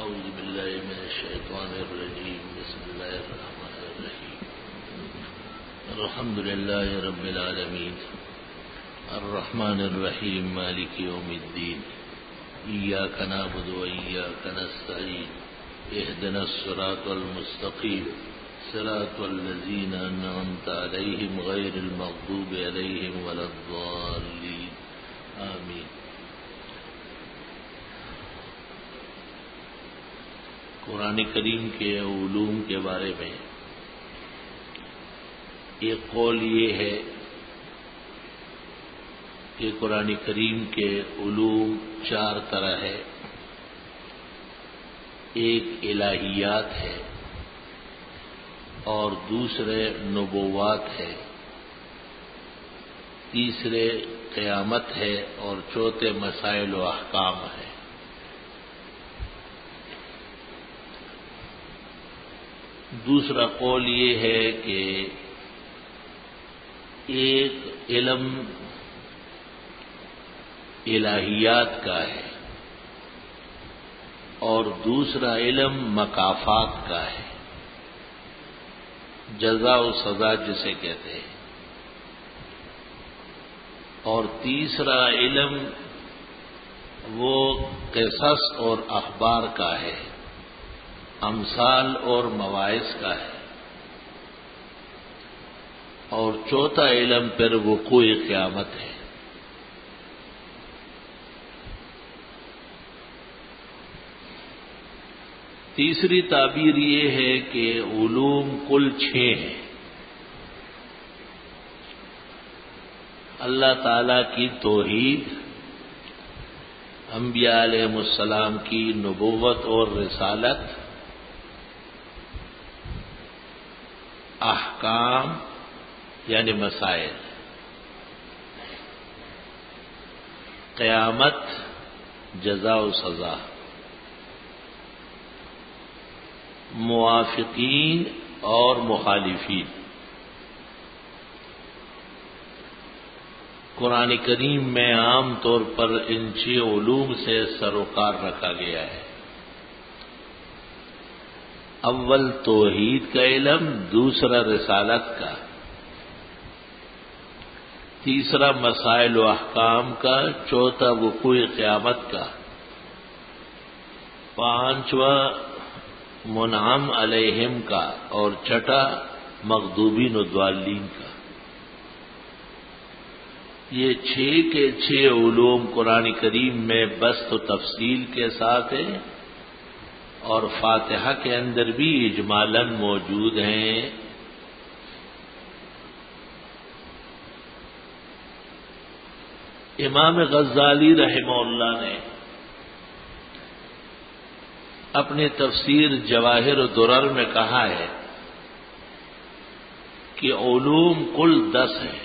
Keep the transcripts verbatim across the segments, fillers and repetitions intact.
أعوذ بالله من الشيطان الرجيم بسم الله الرحمن الرحيم الحمد لله رب العالمين الرحمن الرحيم مالك يوم الدين إياك نعبد وإياك نستعين اهدنا الصراط المستقيم صراط الذين أنعمت عليهم غير المغضوب عليهم ولا الضالين آمين. قرآن کریم کے علوم کے بارے میں ایک قول یہ ہے کہ قرآن کریم کے علوم چار طرح ہے. ایک الہیات ہے اور دوسرے نبوات ہے، تیسرے قیامت ہے اور چوتھے مسائل و احکام ہے. دوسرا قول یہ ہے کہ ایک علم الہیات کا ہے اور دوسرا علم مکافات کا ہے، جزا و سزا جسے کہتے ہیں، اور تیسرا علم وہ قصص اور اخبار کا ہے، امثال اور مواعظ کا ہے، اور چوتھا علم پھر وقوع قیامت ہے. تیسری تعبیر یہ ہے کہ علوم کل چھ ہیں. اللہ تعالی کی توحید، انبیاء علیہ السلام کی نبوت اور رسالت، احکام یعنی مسائل، قیامت جزا و سزا، موافقین اور مخالفین. قرآن کریم میں عام طور پر ان چھ علوم سے سروکار رکھا گیا ہے. اول توحید کا علم، دوسرا رسالت کا، تیسرا مسائل و احکام کا، چوتھا وقوع قیامت کا، پانچواں منعم علیہم کا اور چھٹا مغضوبین و ضالین کا. یہ چھ کے چھ علوم قرآن کریم میں بسط و تفصیل کے ساتھ ہیں اور فاتحہ کے اندر بھی اجمالاً موجود ہیں. امام غزالی رحمہ اللہ نے اپنی تفسیر جواہر الدرر میں کہا ہے کہ علوم کل دس ہیں.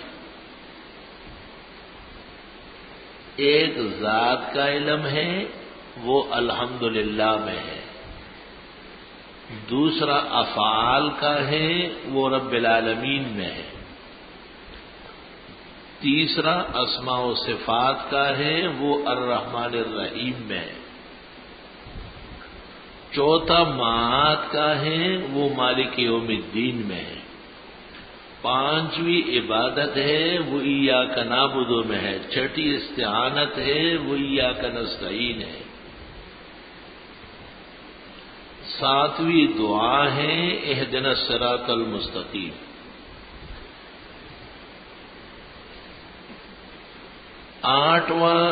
ایک ذات کا علم ہے، وہ الحمدللہ میں ہے. دوسرا افعال کا ہے، وہ رب العالمین میں ہے. تیسرا اسماء و صفات کا ہے، وہ الرحمن الرحیم میں ہے. چوتھا معاد کا ہے، وہ مالک یوم الدین میں ہے. پانچویں عبادت ہے، وہ ایاک نعبد میں ہے. چھٹی استعانت ہے، وہ ایاک نستعین ہے. ساتویں دعا ہے، اہدنا الصراط المستقیم. آٹھواں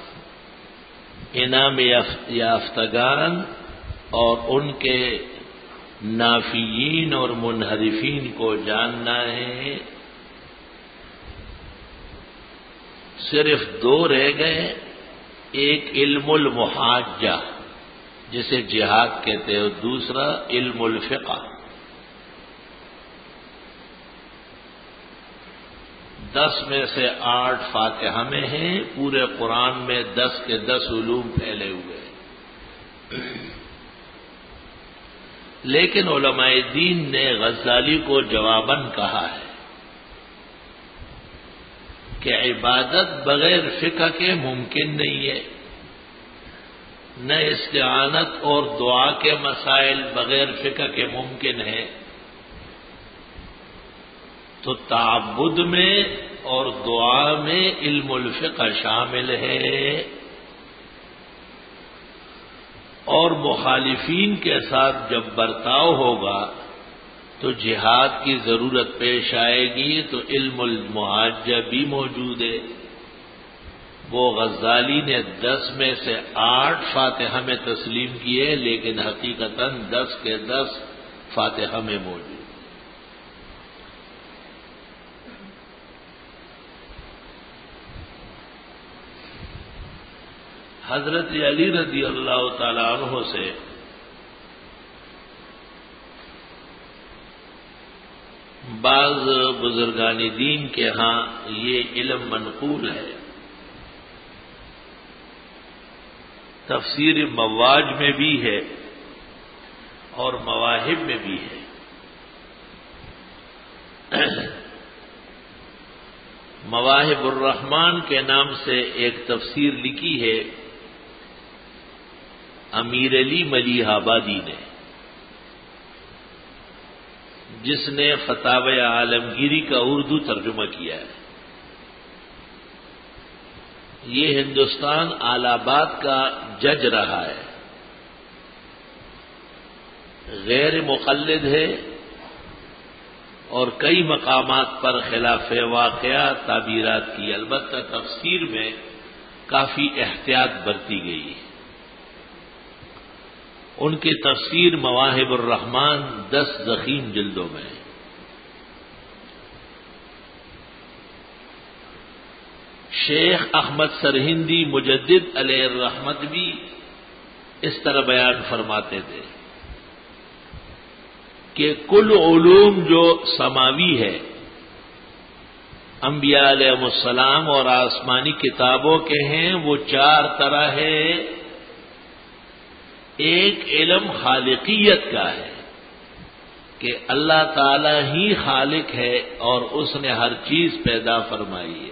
انعام یافتگان اور ان کے نافیین اور منحرفین کو جاننا ہے. صرف دو رہ گئے. ایک علم المحاجہ جسے جہاد کہتے ہیں، اور دوسرا علم الفقہ. دس میں سے آٹھ فاتحہ میں ہیں. پورے قرآن میں دس کے دس علوم پھیلے ہوئے ہیں. لیکن علماء دین نے غزالی کو جواباً کہا ہے کہ عبادت بغیر فقہ کے ممکن نہیں ہے. نہ استعانت اور دعا کے مسائل بغیر فقہ کے ممکن ہے، تو تعبد میں اور دعا میں علم الفقہ شامل ہے، اور مخالفین کے ساتھ جب برتاؤ ہوگا تو جہاد کی ضرورت پیش آئے گی تو علم المحاجہ بھی موجود ہے۔ وہ غزالی نے دس میں سے آٹھ فاتحہ میں تسلیم کیے، لیکن حقیقتاً دس کے دس فاتحہ میں موجود۔ حضرت علی رضی اللہ تعالی عنہ سے بعض بزرگان دین کے ہاں یہ علم منقول ہے، تفسیر مواج میں بھی ہے اور مواہب میں بھی ہے۔ مواہب الرحمن کے نام سے ایک تفسیر لکھی ہے امیر علی ملیح آبادی نے، جس نے فتاوی عالمگیری کا اردو ترجمہ کیا ہے۔ یہ ہندوستان الہ آباد کا جج رہا ہے، غیر مقلد ہے اور کئی مقامات پر خلاف واقعہ تعبیرات کی، البتہ تفسیر میں کافی احتیاط برتی گئی ہے۔ ان کی تفسیر مواہب الرحمن دس ضخیم جلدوں میں ہے۔ شیخ احمد سرہندی مجدد علیہ الرحمت بھی اس طرح بیان فرماتے تھے کہ کل علوم جو سماوی ہے، انبیاء علیہ السلام اور آسمانی کتابوں کے ہیں، وہ چار طرح ہے۔ ایک علم خالقیت کا ہے کہ اللہ تعالی ہی خالق ہے اور اس نے ہر چیز پیدا فرمائی ہے۔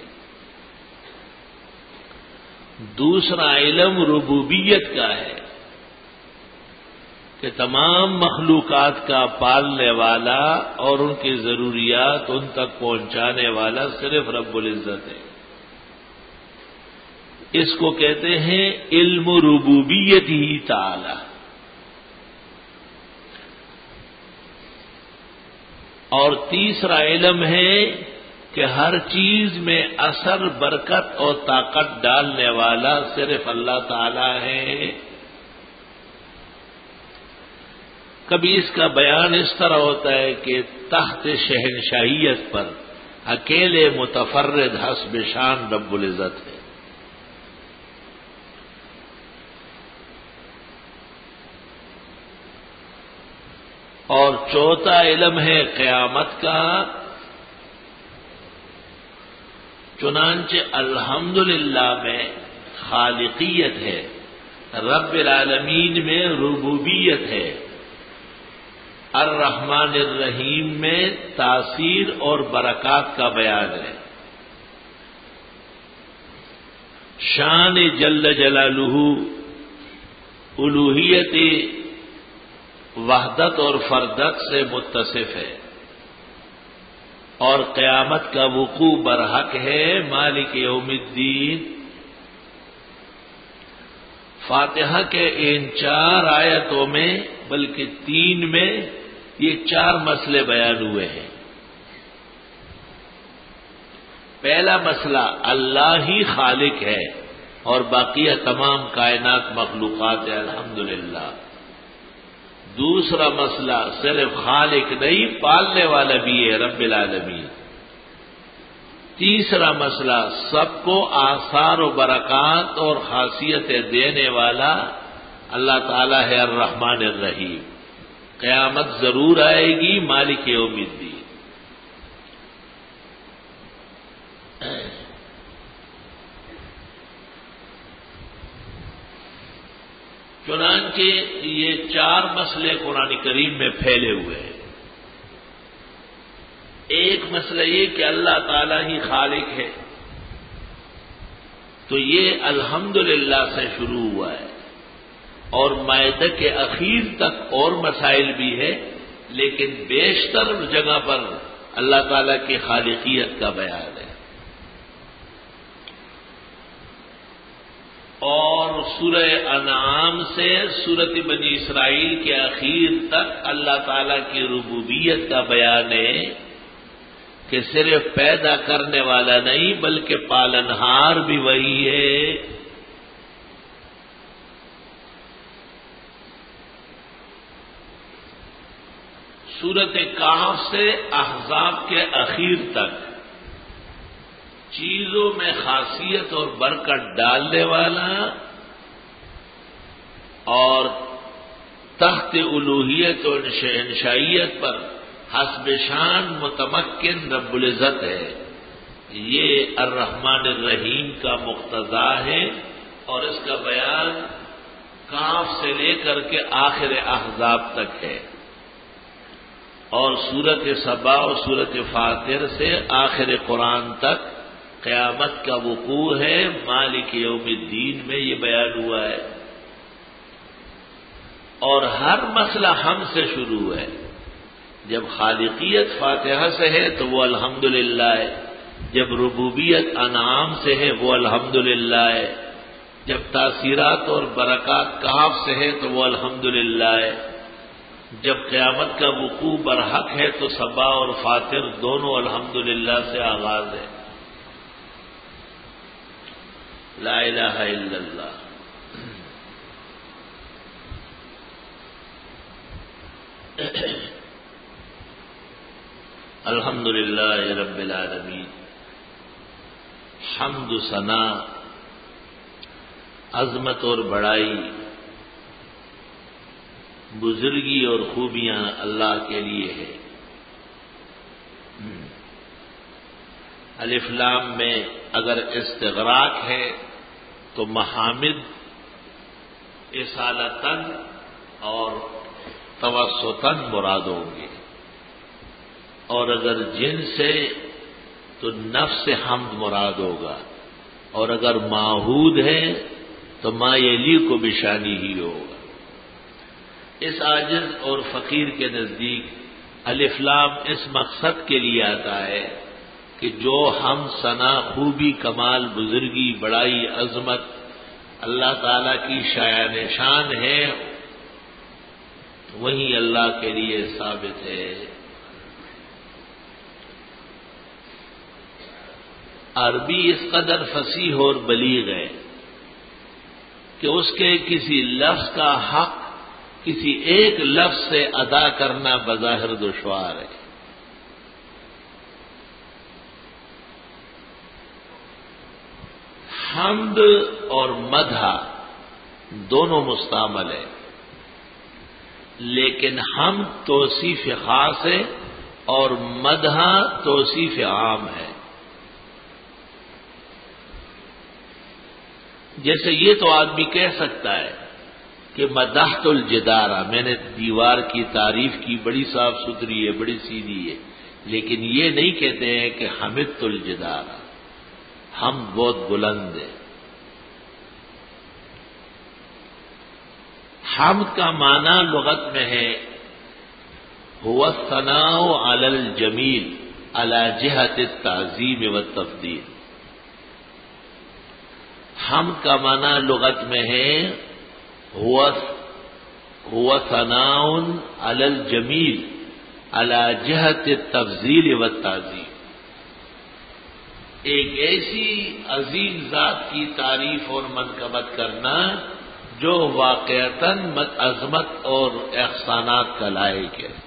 دوسرا علم ربوبیت کا ہے کہ تمام مخلوقات کا پالنے والا اور ان کی ضروریات ان تک پہنچانے والا صرف رب العزت ہے۔ اس کو کہتے ہیں علم ربوبیت ہی تعالی۔ اور تیسرا علم ہے کہ ہر چیز میں اثر، برکت اور طاقت ڈالنے والا صرف اللہ تعالی ہے۔ کبھی اس کا بیان اس طرح ہوتا ہے کہ تحت شہنشاہیت پر اکیلے متفرد حسب شان رب العزت ہے۔ اور چوتھا علم ہے قیامت کا، چنانچہ الحمدللہ میں خالقیت ہے، رب العالمین میں ربوبیت ہے، الرحمن الرحیم میں تاثیر اور برکات کا بیان ہے۔ شان جل جلالہ الوہیت وحدت اور فردت سے متصف ہے، اور قیامت کا وقوع برحق ہے، مالک یوم الدین۔ فاتحہ کے ان چار آیتوں میں بلکہ تین میں یہ چار مسئلے بیان ہوئے ہیں۔ پہلا مسئلہ اللہ ہی خالق ہے اور باقی تمام کائنات مخلوقات ہے، الحمدللہ۔ دوسرا مسئلہ صرف خالق نہیں، پالنے والا بھی ہے، رب العالمین۔ تیسرا مسئلہ سب کو آثار و برکات اور خاصیتیں دینے والا اللہ تعالیٰ ہے، الرحمن الرحیم۔ قیامت ضرور آئے گی، مالک یوم الدین۔ چنانچہ یہ چار مسئلے قرآن کریم میں پھیلے ہوئے ہیں۔ ایک مسئلہ یہ کہ اللہ تعالیٰ ہی خالق ہے، تو یہ الحمدللہ سے شروع ہوا ہے۔ اور مائدہ کے اخیر تک اور مسائل بھی ہے، لیکن بیشتر جگہ پر اللہ تعالیٰ کی خالقیت کا بیان ہے۔ اور سورہ انعام سے سورۃ بنی اسرائیل کے اخیر تک اللہ تعالیٰ کی ربوبیت کا بیان ہے کہ صرف پیدا کرنے والا نہیں بلکہ پالنہار بھی وہی ہے۔ سورۃ کہف سے احزاب کے اخیر تک چیزوں میں خاصیت اور برکت ڈالنے والا اور تحت الوہیت اور انشائیت پر حسب شان متمکن رب العزت ہے، یہ الرحمن الرحیم کا مقتضا ہے، اور اس کا بیان کاف سے لے کر کے آخر احزاب تک ہے، اور سورۃ سبا اور سورۃ فاطر سے آخر قرآن تک قیامت کا وقوع ہے، مالک یوم الدین میں یہ بیان ہوا ہے۔ اور ہر مسئلہ ہم سے شروع ہے۔ جب خالقیت فاتحہ سے ہے تو وہ الحمدللہ ہے، جب ربوبیت انعام سے ہے وہ الحمدللہ ہے، جب تاثیرات اور برکات کاف سے ہے تو وہ الحمدللہ ہے، جب قیامت کا وقوع برحق ہے تو سبا اور فاطر دونوں الحمدللہ سے آغاز ہے۔ لا الہ الا اللہ۔ الحمدللہ رب العالمین۔ حمد و ثنا، عظمت اور بڑائی، بزرگی اور خوبیاں اللہ کے لیے ہے۔ الف لام میں اگر استغراق ہے تو محامد اصالتاً اور توسطاً مراد ہوں گے، اور اگر جن سے تو نفس حمد مراد ہوگا، اور اگر معہود ہے تو ما یلی کو بشانی ہی ہوگا۔ اس عاجز اور فقیر کے نزدیک الف لام اس مقصد کے لیے آتا ہے کہ جو ہم ثنا، خوبی، کمال، بزرگی، بڑائی، عظمت اللہ تعالی کی شایان شان ہے، وہی اللہ کے لیے ثابت ہے۔ عربی اس قدر فصیح اور بلیغ ہے کہ اس کے کسی لفظ کا حق کسی ایک لفظ سے ادا کرنا بظاہر دشوار ہے۔ حمد اور مدح دونوں مستعمل ہے، لیکن حمد توصیف خاص ہے اور مدح توصیف عام ہے۔ جیسے یہ تو آدمی کہہ سکتا ہے کہ مدحت الجدارہ، میں نے دیوار کی تعریف کی، بڑی صاف ستھری ہے، بڑی سیدھی ہے، لیکن یہ نہیں کہتے ہیں کہ حمدت الجدارہ، ہم بہت بلند ہے۔ حمد کا معنی لغت میں ہے هو الثناء علی الجمیل علی جہت التعظیم والتفضیل۔ حمد کا معنی لغت میں ہے هو هو ثناء علی الجمیل علی جہت التفضیل والتعظیم، ایک ایسی عظیم ذات کی تعریف اور منقبت کرنا جو واقعتاً عظمت اور احسانات کا لائق ہے۔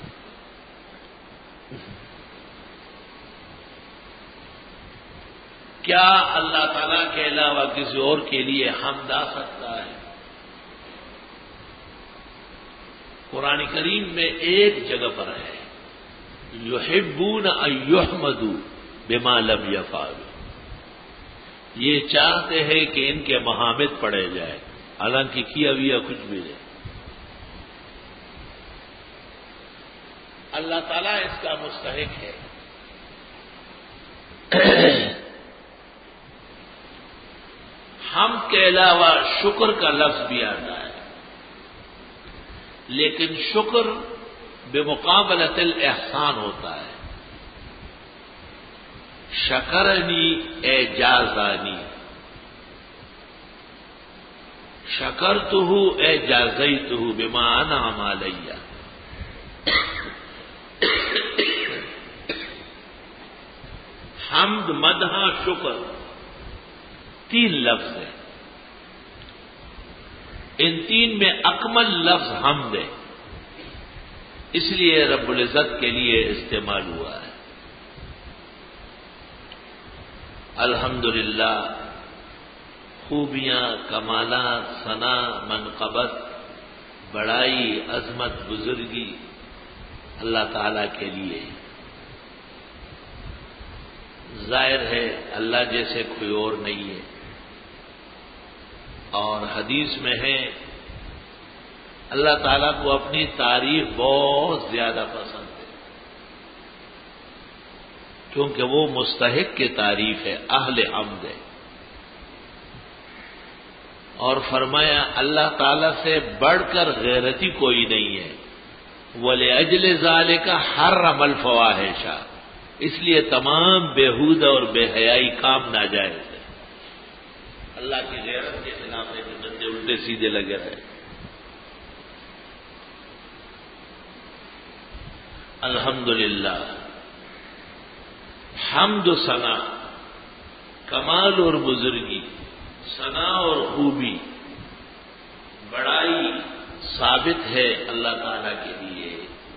کیا اللہ تعالیٰ کے علاوہ کسی اور کے لیے حمد آ سکتا ہے؟ قرآن کریم میں ایک جگہ پر ہے یحبون ان یحمدوا بما لم یفعلوا، یہ چاہتے ہیں کہ ان کے محامد پڑھے جائے حالانکہ کیا بھی کچھ بھی نہیں۔ اللہ تعالیٰ اس کا مستحق ہے۔ حمد کے علاوہ شکر کا لفظ بھی آتا ہے، لیکن شکر بمقابلت الاحسان ہوتا ہے. شکرنی اعجازانی، شکرتہ اعجازیتہ بما انعم علی. حمد، مدح، شکر تین لفظ ہیں. ان تین میں اکمل لفظ حمد ہے، اس لیے رب العزت کے لیے استعمال ہوا ہے. الحمدللہ خوبیاں، کمالات، ثنا، منقبت، بڑائی، عظمت، بزرگی اللہ تعالی کے لیے. ظاہر ہے اللہ جیسے کوئی اور نہیں ہے. اور حدیث میں ہے اللہ تعالیٰ کو اپنی تعریف بہت زیادہ پسند ہے، کیونکہ وہ مستحق کی تعریف ہے، اہل حمد ہے. اور فرمایا اللہ تعالیٰ سے بڑھ کر غیرتی کوئی نہیں ہے. وَلِأَجْلِ ذَلِكَ حَرَّمَ الْفَوَاحِشَ، اس لیے تمام بےہودہ اور بے حیائی کام ناجائز ہے. اللہ کی غیرت کے خلاف ہے کہ بندے الٹے سیدھے لگے رہے. الحمدللہ حمد و ثنا، کمال اور بزرگی، ثنا اور خوبی، بڑائی ثابت ہے اللہ تعالی کے لیے.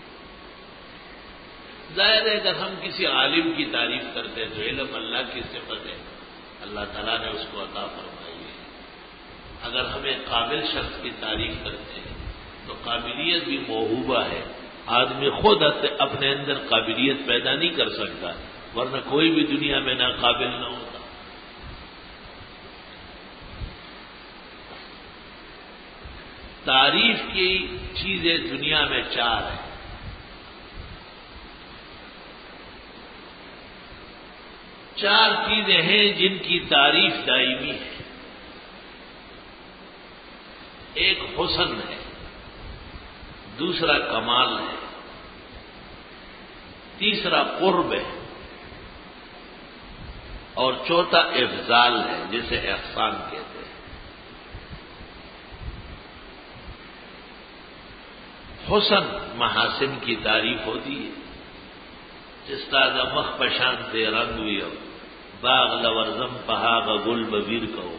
ظاہر ہے اگر ہم کسی عالم کی تعریف کرتے ہیں تو علم اللہ کی صفت ہے، اللہ تعالیٰ نے اس کو عطا فرمائی ہے. اگر ہمیں قابل شخص کی تعریف کرتے ہیں تو قابلیت بھی موہوبہ ہے. آدمی خود اپنے اندر قابلیت پیدا نہیں کر سکتا، ورنہ کوئی بھی دنیا میں ناقابل نہ ہوتا. تعریف کی چیزیں دنیا میں چار ہیں. چار چیزیں ہیں جن کی تعریف دائمی ہے. ایک حسن ہے، دوسرا کمال ہے، تیسرا قرب ہے، اور چوتھا افضال ہے جسے احسان کہتے ہیں. حسن محاسن کی تعریف ہوتی ہے. جس تازہ مخ پشان سے رنگ ہوئی ہو، باغ لورزم پہاغ گل ببیر کہو.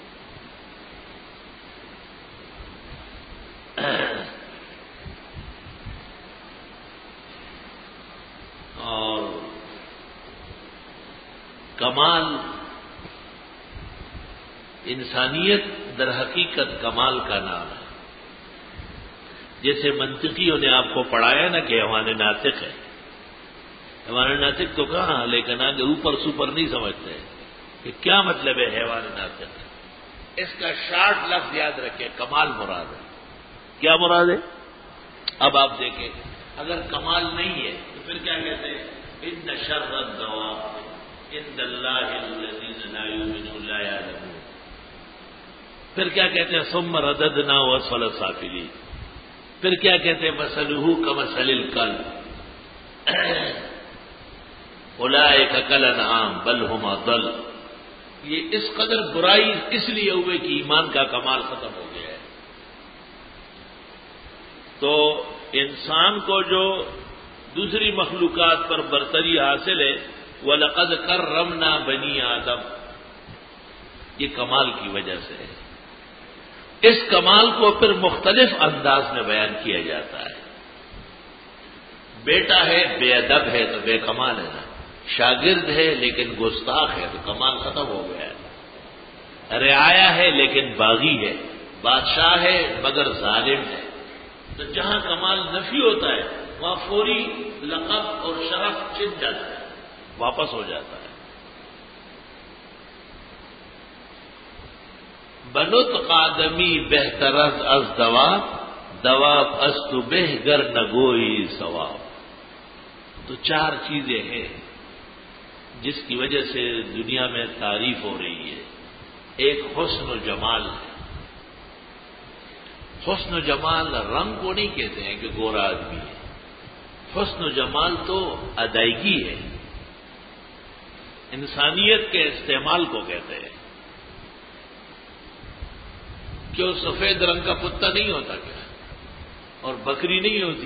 اور کمال، انسانیت در حقیقت کمال کا نام ہے. جیسے منطقیوں نے آپ کو پڑھایا نا کہ حیوان ناطق ہے. حیوان ناطق تو کہاں، لیکن آگے اوپر سوپر نہیں سمجھتے کہ کیا مطلب ہے حیوان ناطق. اس کا شارٹ لفظ یاد رکھیں، کمال مراد ہے. کیا مراد ہے؟ اب آپ دیکھیں اگر کمال نہیں ہے تو پھر کیا کہتے ہیں؟ ان شر الدواب عند اللہ الذین لا یؤمنون لا یعلمون. پھر کیا کہتے ہیں؟ ثم رددناہ اسفل سافلین. پھر کیا کہتے ہیں؟ مثلہ کمثل الکلب اولئک کالانعام بل ھم اضل. یہ اس قدر برائی اس لیے ہوئے کہ ایمان کا کمال ختم ہو گیا ہے. تو انسان کو جو دوسری مخلوقات پر برتری حاصل ہے، وَلَقَدْ كَرَّمْنَا بَنِي آدم، یہ کمال کی وجہ سے ہے. اس کمال کو پھر مختلف انداز میں بیان کیا جاتا ہے. بیٹا ہے بے ادب ہے تو بے کمال ہے نا. شاگرد ہے لیکن گستاخ ہے تو کمال ختم ہو گیا ہے. رعایا ہے لیکن باغی ہے. بادشاہ ہے مگر ظالم ہے. تو جہاں کمال نفی ہوتا ہے وہاں فوری لقب اور شرف چھن جاتا ہے، واپس ہو جاتا ہے. بنت قادمی بہترز از دواب، دواب است بہ گر نگوئی ثواب. تو چار چیزیں ہیں جس کی وجہ سے دنیا میں تعریف ہو رہی ہے. ایک حسن و جمال ہے، حسن و جمال رنگ کو نہیں کہتے ہیں کہ گورا آدمی ہے. حسن و جمال تو ادائیگی ہے، انسانیت کے استعمال کو کہتے ہیں. کیوں سفید رنگ کا کتا نہیں ہوتا کیا؟ اور بکری نہیں ہوتی؟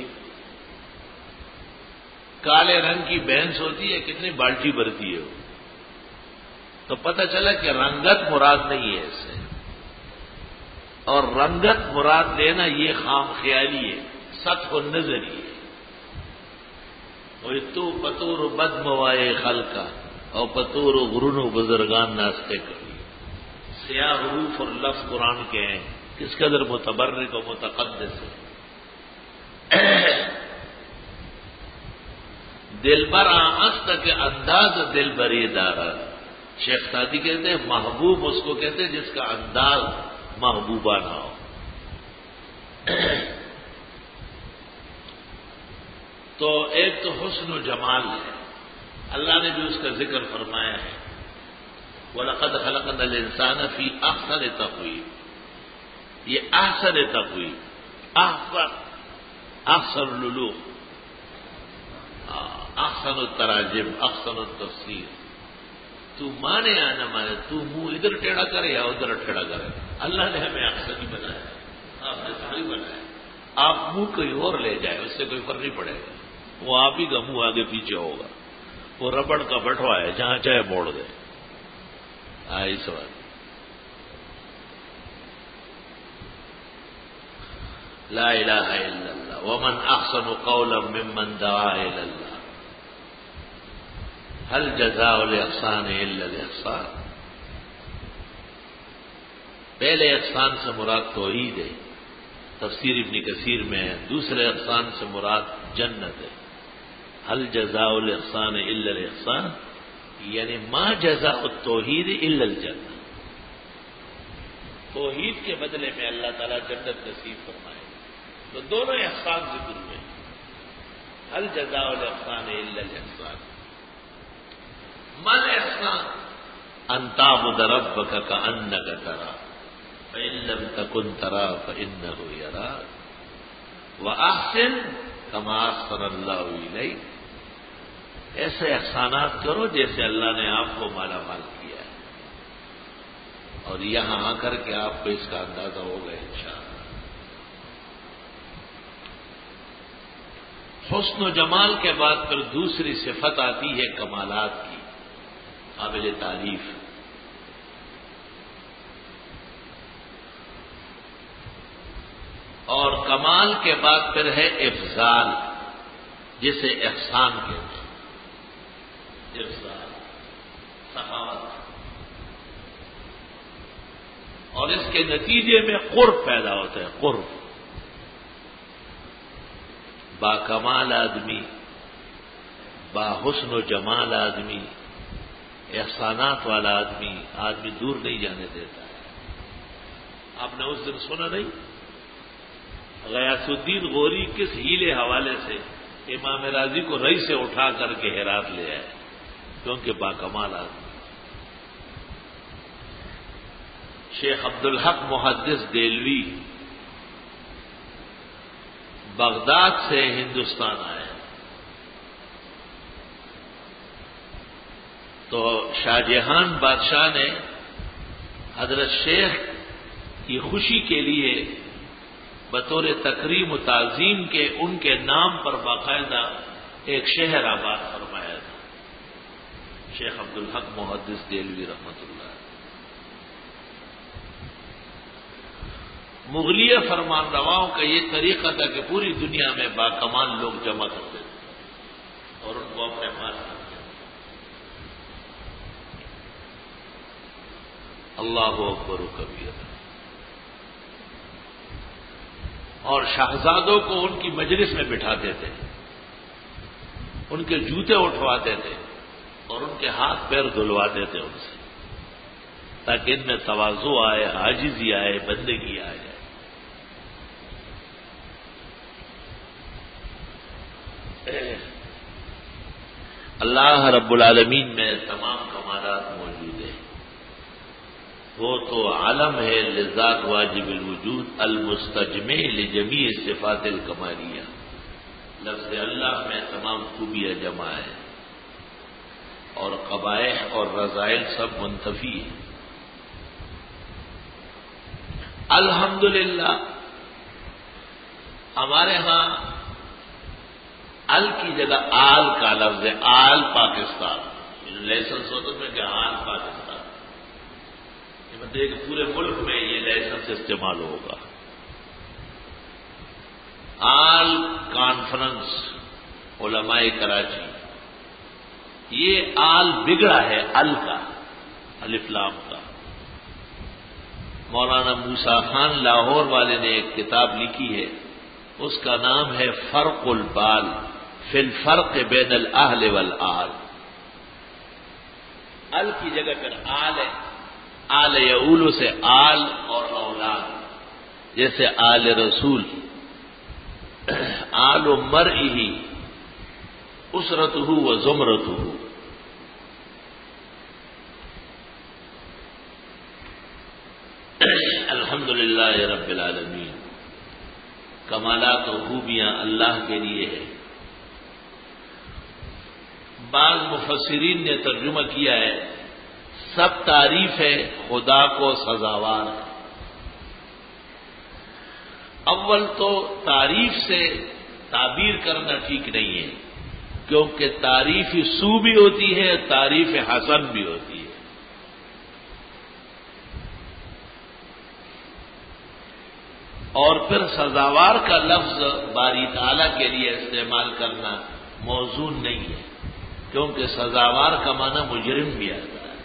کالے رنگ کی بھینس ہوتی ہے، کتنی بالٹی بھرتی ہے وہ. تو پتہ چلا کہ رنگت مراد نہیں ہے اس سے، اور رنگت مراد لینا یہ خام خیالی ہے، سطح النظری ہے. اور تو پتور بد موائے خلقہ اور پتور غرون و بزرگان ناستے کبھی. سیاہ حروف اور لفظ قرآن کے ہیں، کس قدر متبرک و متقدس ہے. دل بر آست کے انداز دل بری دارا. شیخ سعدی کہتے ہیں محبوب اس کو کہتے ہیں جس کا انداز محبوبہ نہ ہو. تو ایک تو حسن و جمال ہے، اللہ نے بھی اس کا ذکر فرمایا ہے. وَلَقَدْ خَلَقْنَا الْإِنسَانَ فِي أَحْسَنِ تَقْوِيمٍ. یہ احسن تقویم، احسن احسن العلوم، احسن التراجم، احسن التفسیر. تو مانے یا نہ مانے، تو منہ ادھر ٹیڑھا کرے یا ادھر ٹیڑھا کرے، اللہ نے ہمیں احسن ہی بنایا، آپ نے صحیح بنایا. آپ منہ کوئی اور لے جائے اس سے کوئی فرق نہیں پڑے گا، وہ آپ ہی کا منہ آگے پیچھے ہوگا. وہ ربڑ کا بٹوا ہے، جہاں چاہے موڑ دے. آئی سوال. لا الہ الا اللہ ومن احسن قولا ممن دعا الی اللہ هل جزاء الاحسان الا الاحسان. پہلے احسان سے مراد توحید ہے، تفسیر ابن کثیر میں ہے. دوسرے احسان سے مراد جنت ہے. هل جزاء الاحسان الا الاحسان یعنی ما جزاء التوحید الا الجنہ. توحید کے بدلے میں اللہ تعالیٰ جنت نصیب فرمائے. تو دونوں احسان ذکر ہوئے. هل جزاء الاحسان الا الاحسان. مل احسان ان تعبد ربک کأنک تراہ فإن لم تکن تراہ فإنہ یراک وأحسن کما احسن اللہ الیک. ایسے احسانات کرو جیسے اللہ نے آپ کو مالا مال کیا ہے. اور یہاں آ کر کے آپ کو اس کا اندازہ ہوگا انشاءاللہ. حسن و جمال کے بعد پھر دوسری صفت آتی ہے کمالات کی، قابل تعریف. اور کمال کے بعد پھر ہے افضال، جسے احسان کہتے ہیں. افضال سخاوت، اور اس کے نتیجے میں قرب پیدا ہوتا ہے. قرب، با کمال آدمی، با حسن و جمال آدمی، احسانات والا آدمی آدمی دور نہیں جانے دیتا ہے. آپ نے اس دن سنا نہیں غیاث الدین غوری کس ہیلے حوالے سے امام راضی کو رئی سے اٹھا کر کے ہرات لے آئے، کیونکہ با کمال آدمی. شیخ عبدالحق محدث دہلوی بغداد سے ہندوستان آئے تو شاہ جہان بادشاہ نے حضرت شیخ کی خوشی کے لیے بطور تکریم و تعظیم کے ان کے نام پر باقاعدہ ایک شہر آباد فرمایا تھا. شیخ عبدالحق محدث دہلوی رحمۃ اللہ. مغلیہ فرمان رواؤں کا یہ طریقہ تھا کہ پوری دنیا میں باکمال لوگ جمع کرتے تھے اور ان کو اپنے پاس رکھتے تھے. اللہ اکبر و کبیر. اور شہزادوں کو ان کی مجلس میں بٹھاتے تھے، ان کے جوتے اٹھواتے تھے اور ان کے ہاتھ پیر دھلواتے تھے ان سے، تاکہ ان میں تواضع آئے، عاجزی آئے، بندگی آ جائے. اللہ رب العالمین میں تمام کمالات موجود ہیں. وہ تو عالم ہے لذات واجب الوجود المستجمع لجمیع صفات الکمالیہ. لفظ اللہ میں تمام خوبیاں جمع ہے اور قبائح اور رذائل سب منتفی ہیں. الحمدللہ ہمارے ہاں ال کی جگہ آل کا لفظ ہے. آل پاکستان لائسنس ہوتا میں کہ آل پاکستان یہ مطلب کہ پورے ملک میں یہ لائسنس استعمال ہوگا. آل کانفرنس علماء کراچی یہ آل بگڑا ہے ال کا الف لام کا. مولانا موسیٰ خان لاہور والے نے ایک کتاب لکھی ہے اس کا نام ہے فرق البال فی الفرق بین الاہل والآل. ال کی جگہ پر آل ہے. آل یعول سے آل اور اولاد جیسے آل رسول آل مرئی اسرتہ و زمرتہ. الحمدللہ رب العالمین. کمالات و خوبیاں اللہ کے لیے ہے. بعض مفسرین نے ترجمہ کیا ہے سب تعریف ہے خدا کو سزاوار ہے. اول تو تعریف سے تعبیر کرنا ٹھیک نہیں ہے کیونکہ تعریف سو بھی ہوتی ہے تعریف حسن بھی ہوتی ہے. اور پھر سزاوار کا لفظ باری تعالیٰ کے لیے استعمال کرنا موزون نہیں ہے کیونکہ سزاوار کا معنی مجرم بھی آتا ہے.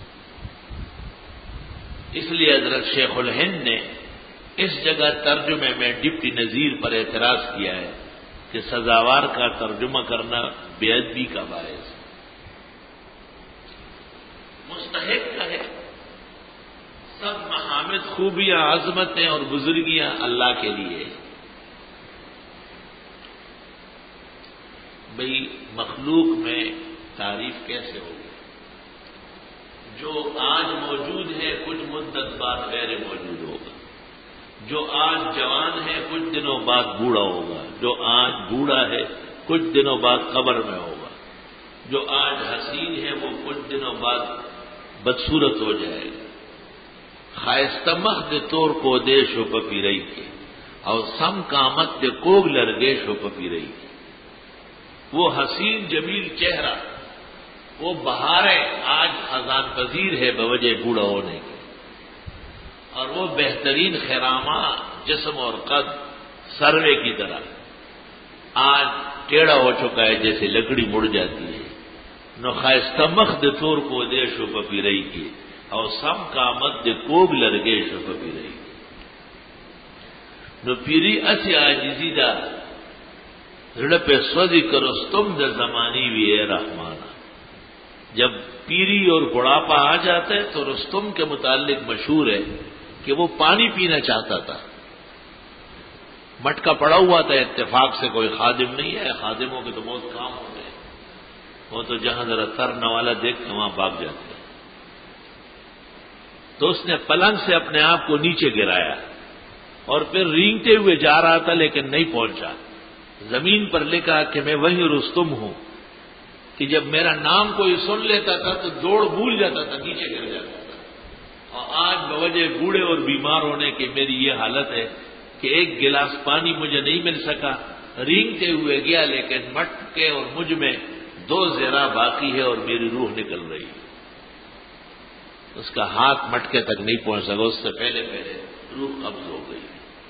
اس لیے حضرت شیخ الہند نے اس جگہ ترجمے میں ڈپٹی نذیر پر اعتراض کیا ہے کہ سزاوار کا ترجمہ کرنا بے ادبی کا باعث ہے. مستحق کا ہے. سب محامد خوبیاں عظمتیں اور بزرگیاں اللہ کے لیے. بھئی مخلوق میں تعریف کیسے ہوگی؟ جو آج موجود ہے کچھ مدت بعد غیر موجود ہوگا. جو آج جوان ہے کچھ دنوں بعد بوڑھا ہوگا. جو آج بوڑھا ہے کچھ دنوں بعد قبر میں ہوگا. جو آج حسین ہے وہ کچھ دنوں بعد بدصورت ہو جائے گا. خائستہ مخد طور کو دیش و پپی رہی کے اور سم کامت کے کوگ لرگیش و پپی رہی کے. وہ حسین جمیل چہرہ وہ بہاریں آج خزان پذیر ہے بوجہ بوڑھا ہونے کے. اور وہ بہترین خیرامہ جسم اور قد سروے کی طرح آج ٹیڑھا ہو چکا ہے جیسے لکڑی مڑ جاتی ہے. نو خائستہ مخد طور کو دیش و پپی رہی کے اور سم کا مد کوگ لرگے شفقی رہی. نو پیری اسی آجزی دا رڑپ سوزی کرستم دا زمانی بھی اے رحمانہ. جب پیری اور بڑھاپا آ جاتا ہے تو رستم کے متعلق مشہور ہے کہ وہ پانی پینا چاہتا تھا. مٹکا پڑا ہوا تھا اتفاق سے کوئی خادم نہیں ہے. خادموں کے تو بہت کام ہوتے ہیں. وہ تو جہاں ذرا ترنے والا دیکھتے وہاں بھاگ جاتے ہیں. تو اس نے پلنگ سے اپنے آپ کو نیچے گرایا اور پھر رینگتے ہوئے جا رہا تھا لیکن نہیں پہنچا. زمین پر لکھا کہ میں وہی رستم ہوں کہ جب میرا نام کوئی سن لیتا تھا تو دوڑ بھول جاتا تھا نیچے گر جاتا تھا. اور آج بوجہ بوڑھے اور بیمار ہونے کی میری یہ حالت ہے کہ ایک گلاس پانی مجھے نہیں مل سکا. رینگتے ہوئے گیا لیکن مٹکے اور مجھ میں دو ذرا باقی ہے اور میری روح نکل رہی ہے. اس کا ہاتھ مٹکے تک نہیں پہنچ سکا. اس سے پہلے پہلے روح قبض ہو گئی.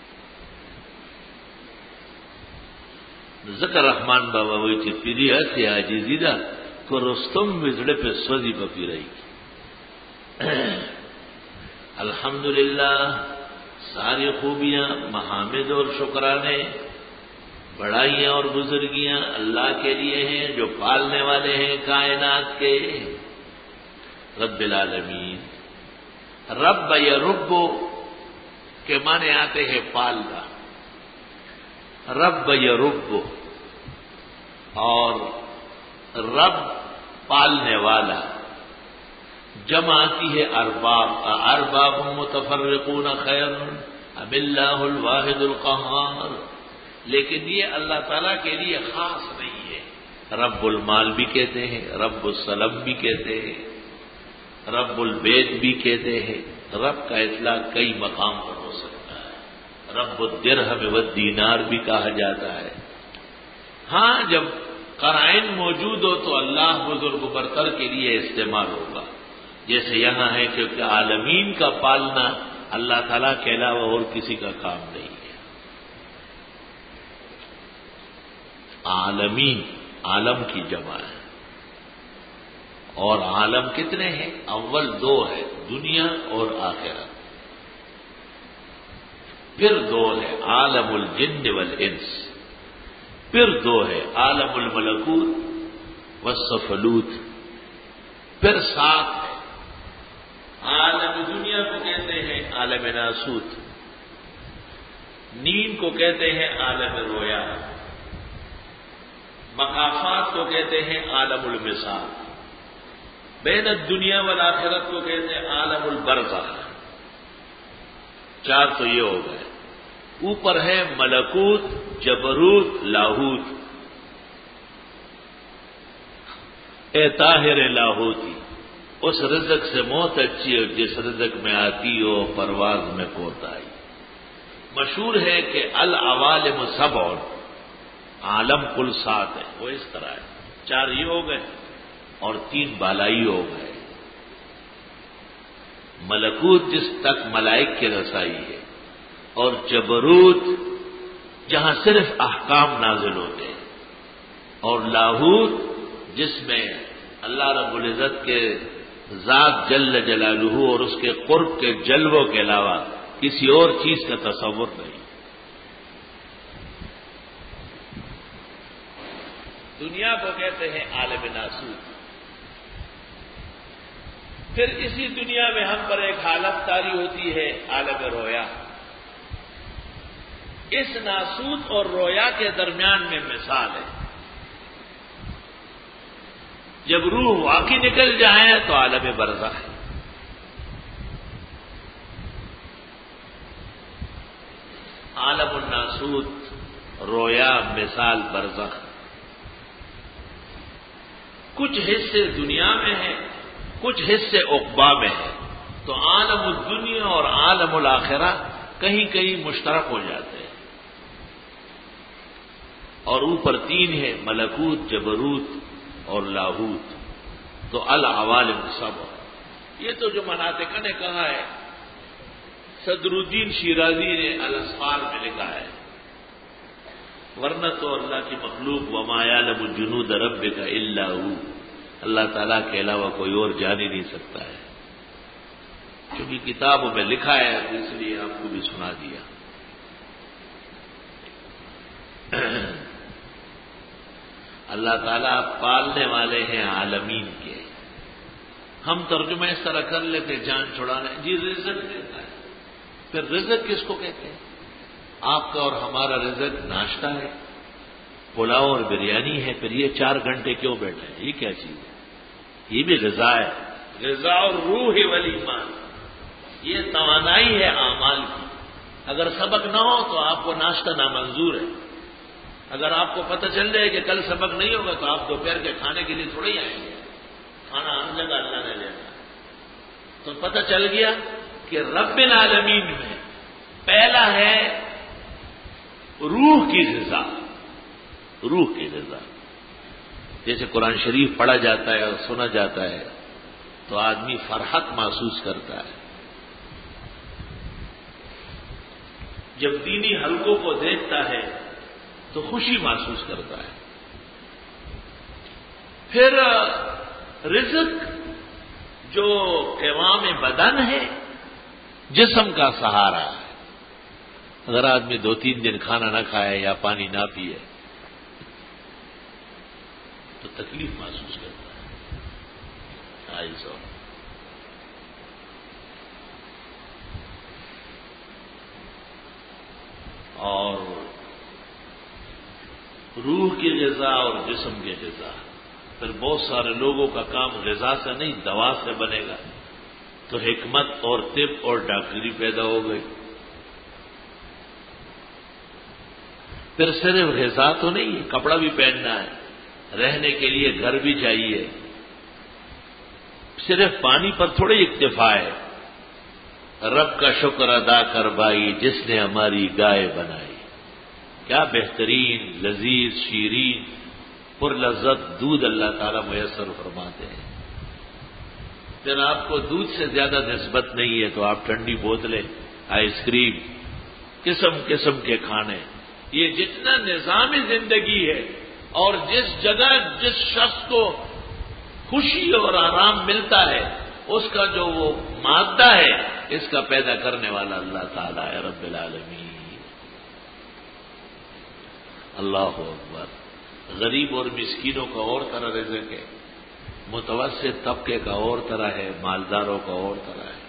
ذکر رحمان بابا وہی تھی پیری ایسی عاجزی دا کو رستم وزڑے پہ سوزی پپی رہی. الحمدللہ ساری خوبیاں محامد اور شکرانے بڑائیاں اور بزرگیاں اللہ کے لیے ہیں جو پالنے والے ہیں کائنات کے. رب العالمین. رب یا رب کے معنی آتے ہیں پالنا. رب یا رب اور رب پالنے والا. جمع آتی ہے ارباب، ارباب متفرقون خیر ام اللہ الواحد القہار، لیکن یہ اللہ تعالیٰ کے لیے خاص نہیں ہے۔ رب المال بھی کہتے ہیں، رب السلم بھی کہتے ہیں، رب البیت بھی کہتے ہیں۔ رب کا اطلاق کئی مقام پر ہو سکتا ہے، رب الدرہم والدینار بھی کہا جاتا ہے۔ ہاں جب قرائن موجود ہو تو اللہ بزرگ برتر کے لیے استعمال ہوگا، جیسے یہاں ہے کہ عالمین کا پالنا اللہ تعالیٰ کے علاوہ اور کسی کا کام نہیں ہے۔ عالمین عالم کی جمع ہے، اور عالم کتنے ہیں؟ اول دو ہے، دنیا اور آخرت، پھر دو ہے عالم الجن والانس، پھر دو ہے عالم الملکوت والسفلوت، پھر سات ہے عالم دنیا کو کہتے ہیں عالم ناسوت، نیند کو کہتے ہیں عالم رویا، مقافات کو کہتے ہیں عالم المثال، بین الدنیا والآخرت کو کہتے ہیں عالم البرزخ۔ چار تو یہ ہو گئے، اوپر ہے ملکوت، جبروت، لاہوت۔ اے طاہر لاہوتی، اس رزق سے موت اچھی ہو جس رزق میں آتی ہو پرواز میں کوتاہی۔ مشہور ہے کہ العوالم سبع، عالم کل سات ہے، وہ اس طرح ہے، چار یہ ہو گئے اور تین بالائی ہو گئے۔ ملکوت جس تک ملائک کی رسائی ہے، اور جبروت جہاں صرف احکام نازل ہوتے ہیں، اور لاہوت جس میں اللہ رب العزت کے ذات جل جلالہ اور اس کے قرب کے جلووں کے علاوہ کسی اور چیز کا تصور نہیں۔ دنیا کو کہتے ہیں عالم ناسوت۔ پھر اسی دنیا میں ہم پر ایک حالت طاری ہوتی ہے عالم رویا۔ اس ناسوت اور رویا کے درمیان میں مثال ہے، جب روح واقعی نکل جائے تو عالم برزخ ہے۔ عالم الناسوت، رویا، مثال برزخ۔ کچھ حصے دنیا میں ہیں، کچھ حصے عقبا میں ہیں، تو عالم الدنیا اور عالم الآخرہ کہیں کہیں مشترک ہو جاتے ہیں، اور اوپر تین ہے ملکوت، جبروت اور لاہوت، تو العوالم سبع۔ یہ تو جو مناطق نے کہا ہے، صدر الدین شیرازی نے الاسفار میں لکھا ہے، ورنہ تو اللہ کی مخلوق وما یعلم جنود ربک الا ہو، اللہ تعالیٰ کے علاوہ کوئی اور جان ہی نہیں سکتا ہے، کیونکہ کتابوں میں لکھا ہے، اس لیے آپ کو بھی سنا دیا۔ اللہ تعالیٰ پالنے والے ہیں عالمین کے۔ ہم ترجمہ اس طرح کر لیتے جان چھڑانے، جی رزق دیتا ہے۔ پھر رزق کس کو کہتے ہیں؟ آپ کا اور ہمارا رزق ناشتہ ہے، پلاؤ اور بریانی ہے، پھر یہ چار گھنٹے کیوں بیٹھے ہیں؟ یہ کیا چیز ہے؟ یہ بھی غذا ہے، غذا اور روح والایمان، یہ توانائی ہے اعمال کی۔ اگر سبق نہ ہو تو آپ کو ناشتہ نامنظور ہے۔ اگر آپ کو پتہ چل جائے کہ کل سبق نہیں ہوگا تو آپ دوپہر کے کھانے کے لیے تھوڑے ہی آئیں گے، کھانا ہر جگہ اللہ نے دینا۔ تو پتہ چل گیا کہ رب العالمین میں پہلا ہے روح کی غذا، روح کی غذا۔ جیسے قرآن شریف پڑھا جاتا ہے اور سنا جاتا ہے تو آدمی فرحت محسوس کرتا ہے، جب دینی حلقوں کو دیکھتا ہے تو خوشی محسوس کرتا ہے۔ پھر رزق جو قوام بدن ہے، جسم کا سہارا ہے۔ اگر آدمی دو تین دن کھانا نہ کھائے یا پانی نہ پیے تو تکلیف محسوس کرتا ہے۔ آئی سو اور روح کی غذا اور جسم کی غذا، پھر بہت سارے لوگوں کا کام غذا سے نہیں دوا سے بنے گا، تو حکمت اور طب اور ڈاکٹری پیدا ہو گئی۔ پھر صرف غذا تو نہیں ہے، کپڑا بھی پہننا ہے، رہنے کے لیے گھر بھی چاہیے، صرف پانی پر تھوڑی اکتفا ہے۔ رب کا شکر ادا کر بھائی جس نے ہماری گائے بنائی، کیا بہترین لذیذ شیرین پر لذت دودھ اللہ تعالیٰ میسر فرماتے ہیں۔ پھر آپ کو دودھ سے زیادہ نسبت نہیں ہے تو آپ ٹھنڈی بوتلیں، آئس کریم، قسم قسم کے کھانے، یہ جتنا نظام زندگی ہے اور جس جگہ جس شخص کو خوشی اور آرام ملتا ہے اس کا جو وہ مادہ ہے اس کا پیدا کرنے والا اللہ تعالیٰ ہے رب العالمین۔ اللہ اکبر۔ غریب اور مسکینوں کا اور طرح رزق ہے، متوسط طبقے کا اور طرح ہے، مالداروں کا اور طرح ہے۔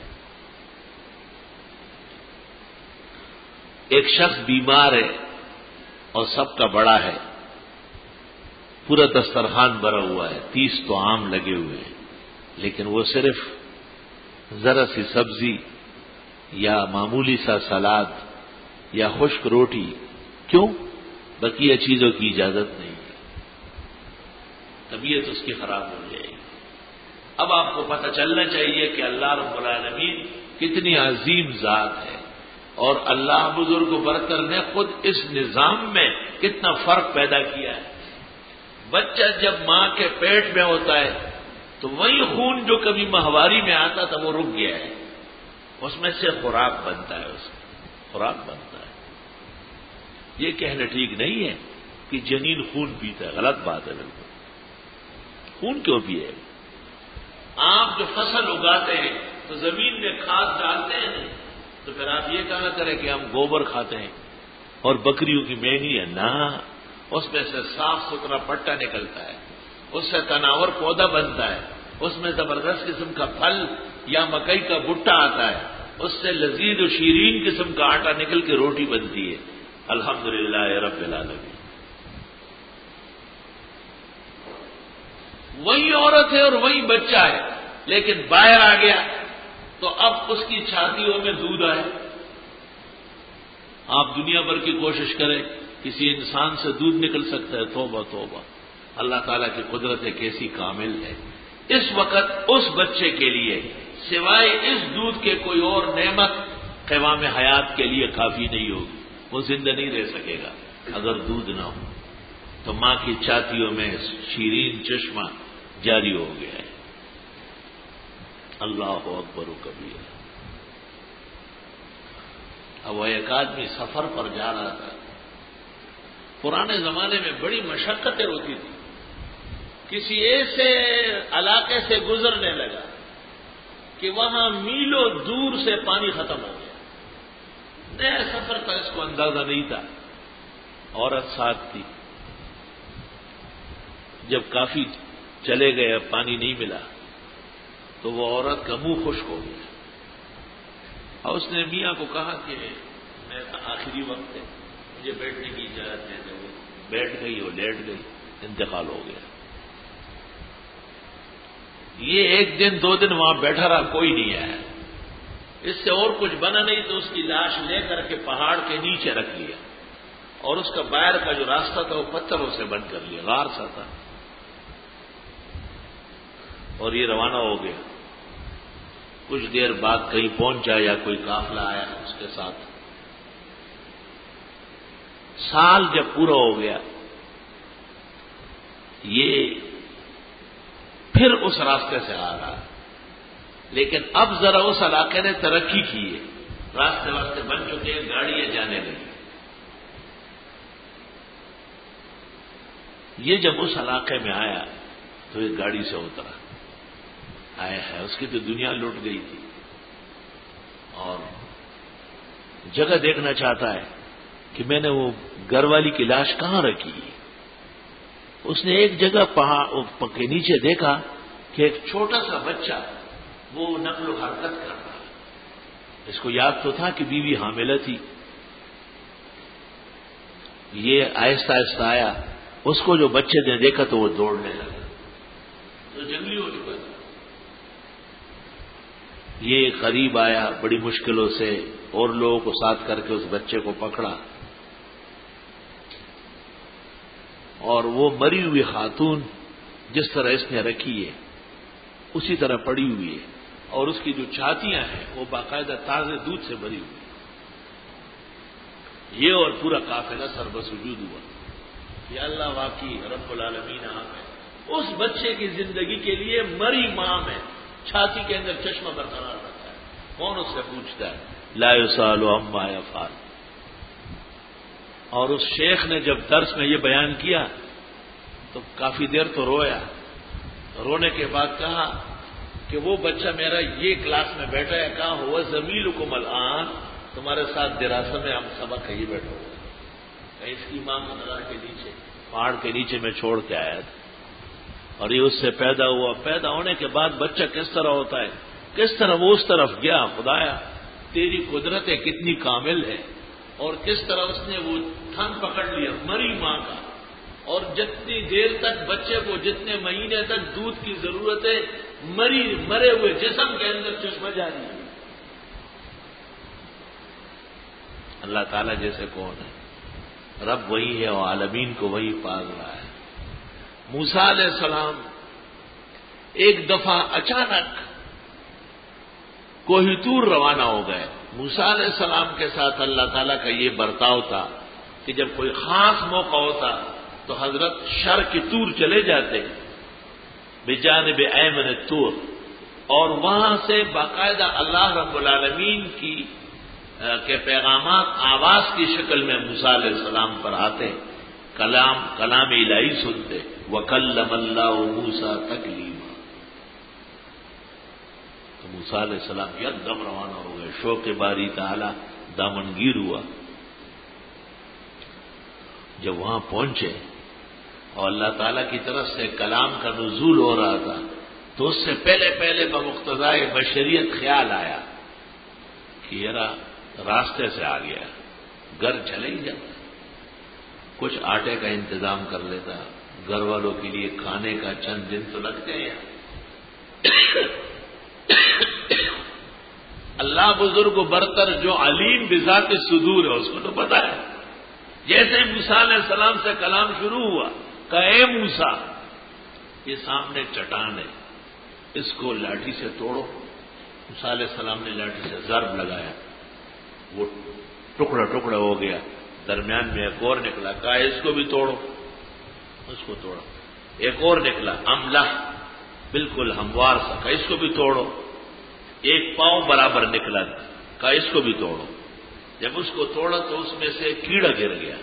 ایک شخص بیمار ہے اور سب کا بڑا ہے، پورا دسترخوان بھرا ہوا ہے، تیس تو آم لگے ہوئے ہیں، لیکن وہ صرف ذرا سی سبزی یا معمولی سا سلاد یا خشک روٹی، کیوں؟ بقیہ چیزوں کی اجازت نہیں ہے، طبیعت اس کی خراب ہو جائے گی۔ اب آپ کو پتہ چلنا چاہیے کہ اللہ رب العالمین کتنی عظیم ذات ہے، اور اللہ بزرگ و برتر نے خود اس نظام میں کتنا فرق پیدا کیا ہے۔ بچہ جب ماں کے پیٹ میں ہوتا ہے تو وہی خون جو کبھی ماہواری میں آتا تھا وہ رک گیا ہے، اس میں سے خوراک بنتا ہے، اس میں خوراک بنتا ہے۔ یہ کہنا ٹھیک نہیں ہے کہ جنین خون پیتا ہے، غلط بات ہے بالکل۔ خون کیوں پیے؟ آپ جو فصل اگاتے ہیں تو زمین میں کھاد ڈالتے ہیں نہیں، تو پھر آپ یہ کہا کریں کہ ہم گوبر کھاتے ہیں اور بکریوں کی مینی ہے، نہ، اس میں سے صاف ستھرا پٹا نکلتا ہے، اس سے تناور پودا بنتا ہے، اس میں زبردست قسم کا پھل یا مکئی کا بھٹا آتا ہے، اس سے لذیذ و شیرین قسم کا آٹا نکل کے روٹی بنتی ہے۔ الحمدللہ رب العالمین۔ وہی عورت ہے اور وہی بچہ ہے، لیکن باہر آ گیا تو اب اس کی چھاتیوں میں دودھ آئے۔ آپ دنیا بھر کی کوشش کریں، کسی انسان سے دودھ نکل سکتا ہے؟ توبہ توبہ، اللہ تعالیٰ کی قدرت کیسی کامل ہے۔ اس وقت اس بچے کے لیے سوائے اس دودھ کے کوئی اور نعمت قوام حیات کے لیے کافی نہیں ہوگی، وہ زندہ نہیں رہ سکے گا اگر دودھ نہ ہو۔ تو ماں کی چھاتیوں میں شیرین چشمہ جاری ہو گیا ہے۔ اللہ اکبر و کبیر۔ اب وہ ایک آدمی سفر پر جا رہا تھا، پرانے زمانے میں بڑی مشقتیں ہوتی تھی، کسی ایسے علاقے سے گزرنے لگا کہ وہاں میلوں دور سے پانی ختم ہو گیا، نیا سفر کا اس کو اندازہ نہیں تھا، عورت ساتھ تھی، جب کافی چلے گئے اب پانی نہیں ملا تو وہ عورت کا منہ خشک ہو گیا، اور اس نے میاں کو کہا کہ میں آخری وقت ہے، مجھے بیٹھنے کی اجازت دے دو۔ بیٹھ گئی اور لیٹ گئی، انتقال ہو گیا۔ یہ ایک دن دو دن وہاں بیٹھا رہا، کوئی نہیں آیا، اس سے اور کچھ بنا نہیں تو اس کی لاش لے کر کے پہاڑ کے نیچے رکھ لیا، اور اس کا باہر کا جو راستہ تھا وہ پتھروں سے بند کر لیا، غار سا تھا، اور یہ روانہ ہو گیا۔ کچھ دیر بعد کہیں پہنچا یا کوئی قافلہ آیا اس کے ساتھ۔ سال جب پورا ہو گیا، یہ پھر اس راستے سے آ رہا، لیکن اب ذرا اس علاقے نے ترقی کی ہے، راستے واسطے بن چکے ہیں، گاڑیاں جانے لگی۔ یہ جب اس علاقے میں آیا تو ایک گاڑی سے اترا، آیا ہے، اس کی تو دنیا لٹ گئی تھی، اور جگہ دیکھنا چاہتا ہے کہ میں نے وہ گھر والی کی لاش کہاں رکھی۔ اس نے ایک جگہ پہاڑ کے نیچے دیکھا کہ ایک چھوٹا سا بچہ وہ نقل و حرکت کر رہا ہے۔ اس کو یاد تو تھا کہ بیوی حاملہ تھی۔ یہ آہستہ آہستہ آیا، اس کو جو بچے نے دیکھا تو وہ دوڑنے لگا، تو جنگلی ہو چکا تھا. یہ قریب آیا بڑی مشکلوں سے اور لوگوں کو ساتھ کر کے اس بچے کو پکڑا اور وہ مری ہوئی خاتون جس طرح اس نے رکھی ہے اسی طرح پڑی ہوئی ہے اور اس کی جو چھاتیاں ہیں وہ باقاعدہ تازے دودھ سے بھری ہوئی. یہ اور پورا قافلہ سر بسجود ہوا. یا اللہ واقعی رب العالمین آپ ہے. اس بچے کی زندگی کے لیے مری ماں میں چھاتی کے اندر چشمہ برقرار رکھتا ہے. کون اس سے پوچھتا ہے؟ لا یسأل عما یفعل. اور اس شیخ نے جب درس میں یہ بیان کیا تو کافی دیر تو رویا. رونے کے بعد کہا کہ وہ بچہ میرا یہ کلاس میں بیٹھا ہے. کہا ہوا زمیلکم الآن, تمہارے ساتھ دراسہ میں ہم سبق ہے یہ بیٹھا ہوا. اس کی ماں منظر کے نیچے پہاڑ کے نیچے میں چھوڑ کے آیا تھا اور یہ اس سے پیدا ہوا. پیدا ہونے کے بعد بچہ کس طرح ہوتا ہے, کس طرح وہ اس طرف گیا. خدایا تیری قدرتیں کتنی کامل ہے اور کس طرح اس نے وہ تھن پکڑ لیا مری ماں کا. اور جتنی دیر تک بچے کو جتنے مہینے تک دودھ کی ضرورت ہے مری مرے ہوئے جسم کے اندر چشمہ جاری ہے. اللہ تعالیٰ جیسے کون ہے؟ رب وہی ہے اور عالمین کو وہی پال رہا ہے. موسیٰ علیہ السلام ایک دفعہ اچانک کوہ طور روانہ ہو گئے. موسیٰ علیہ السلام کے ساتھ اللہ تعالیٰ کا یہ برتاؤ تھا کہ جب کوئی خاص موقع ہوتا تو حضرت شرق طور چلے جاتے بجانب ایمن طور اور وہاں سے باقاعدہ اللہ رب العالمین کی کے پیغامات آواز کی شکل میں موسیٰ علیہ السلام پر آتے, کلام کلام الہی سنتے. وَكَلَّمَ اللَّهُ مُوسَىٰ تَكْلِيمًا. تو موسیٰ علیہ السلام یکدم روانہ ہو گئے. شوق باری تعالی دامنگیر ہوا. جب وہاں پہنچے اور اللہ تعالیٰ کی طرف سے کلام کا نزول ہو رہا تھا تو اس سے پہلے پہلے بمقتضائے بشریت خیال آیا کہ یرا راستے سے آ گیا, گھر چلے ہی جاتا, کچھ آٹے کا انتظام کر لیتا, گھر والوں کے لیے کھانے کا چند دن تو لگتے ہیں. اللہ بزرگ و برتر جو علیم بذات الصدور ہے اس کو تو پتا ہے. جیسے موسیٰ علیہ السلام سے کلام شروع ہوا کہ اے موسیٰ یہ سامنے چٹان ہے, اس کو لاٹھی سے توڑو. موسیٰ علیہ السلام نے لاٹھی سے ضرب لگایا, وہ ٹکڑا ٹکڑا ہو گیا. درمیان میں ایک اور نکلا, کہا اس کو بھی توڑو, اس کو توڑا. ایک اور نکلا املہ بالکل ہموار سا, کہا اس کو بھی توڑو. ایک پاؤں برابر نکلا, کہا اس کو بھی توڑو. جب اس کو توڑا تو اس میں سے کیڑا گر گیا,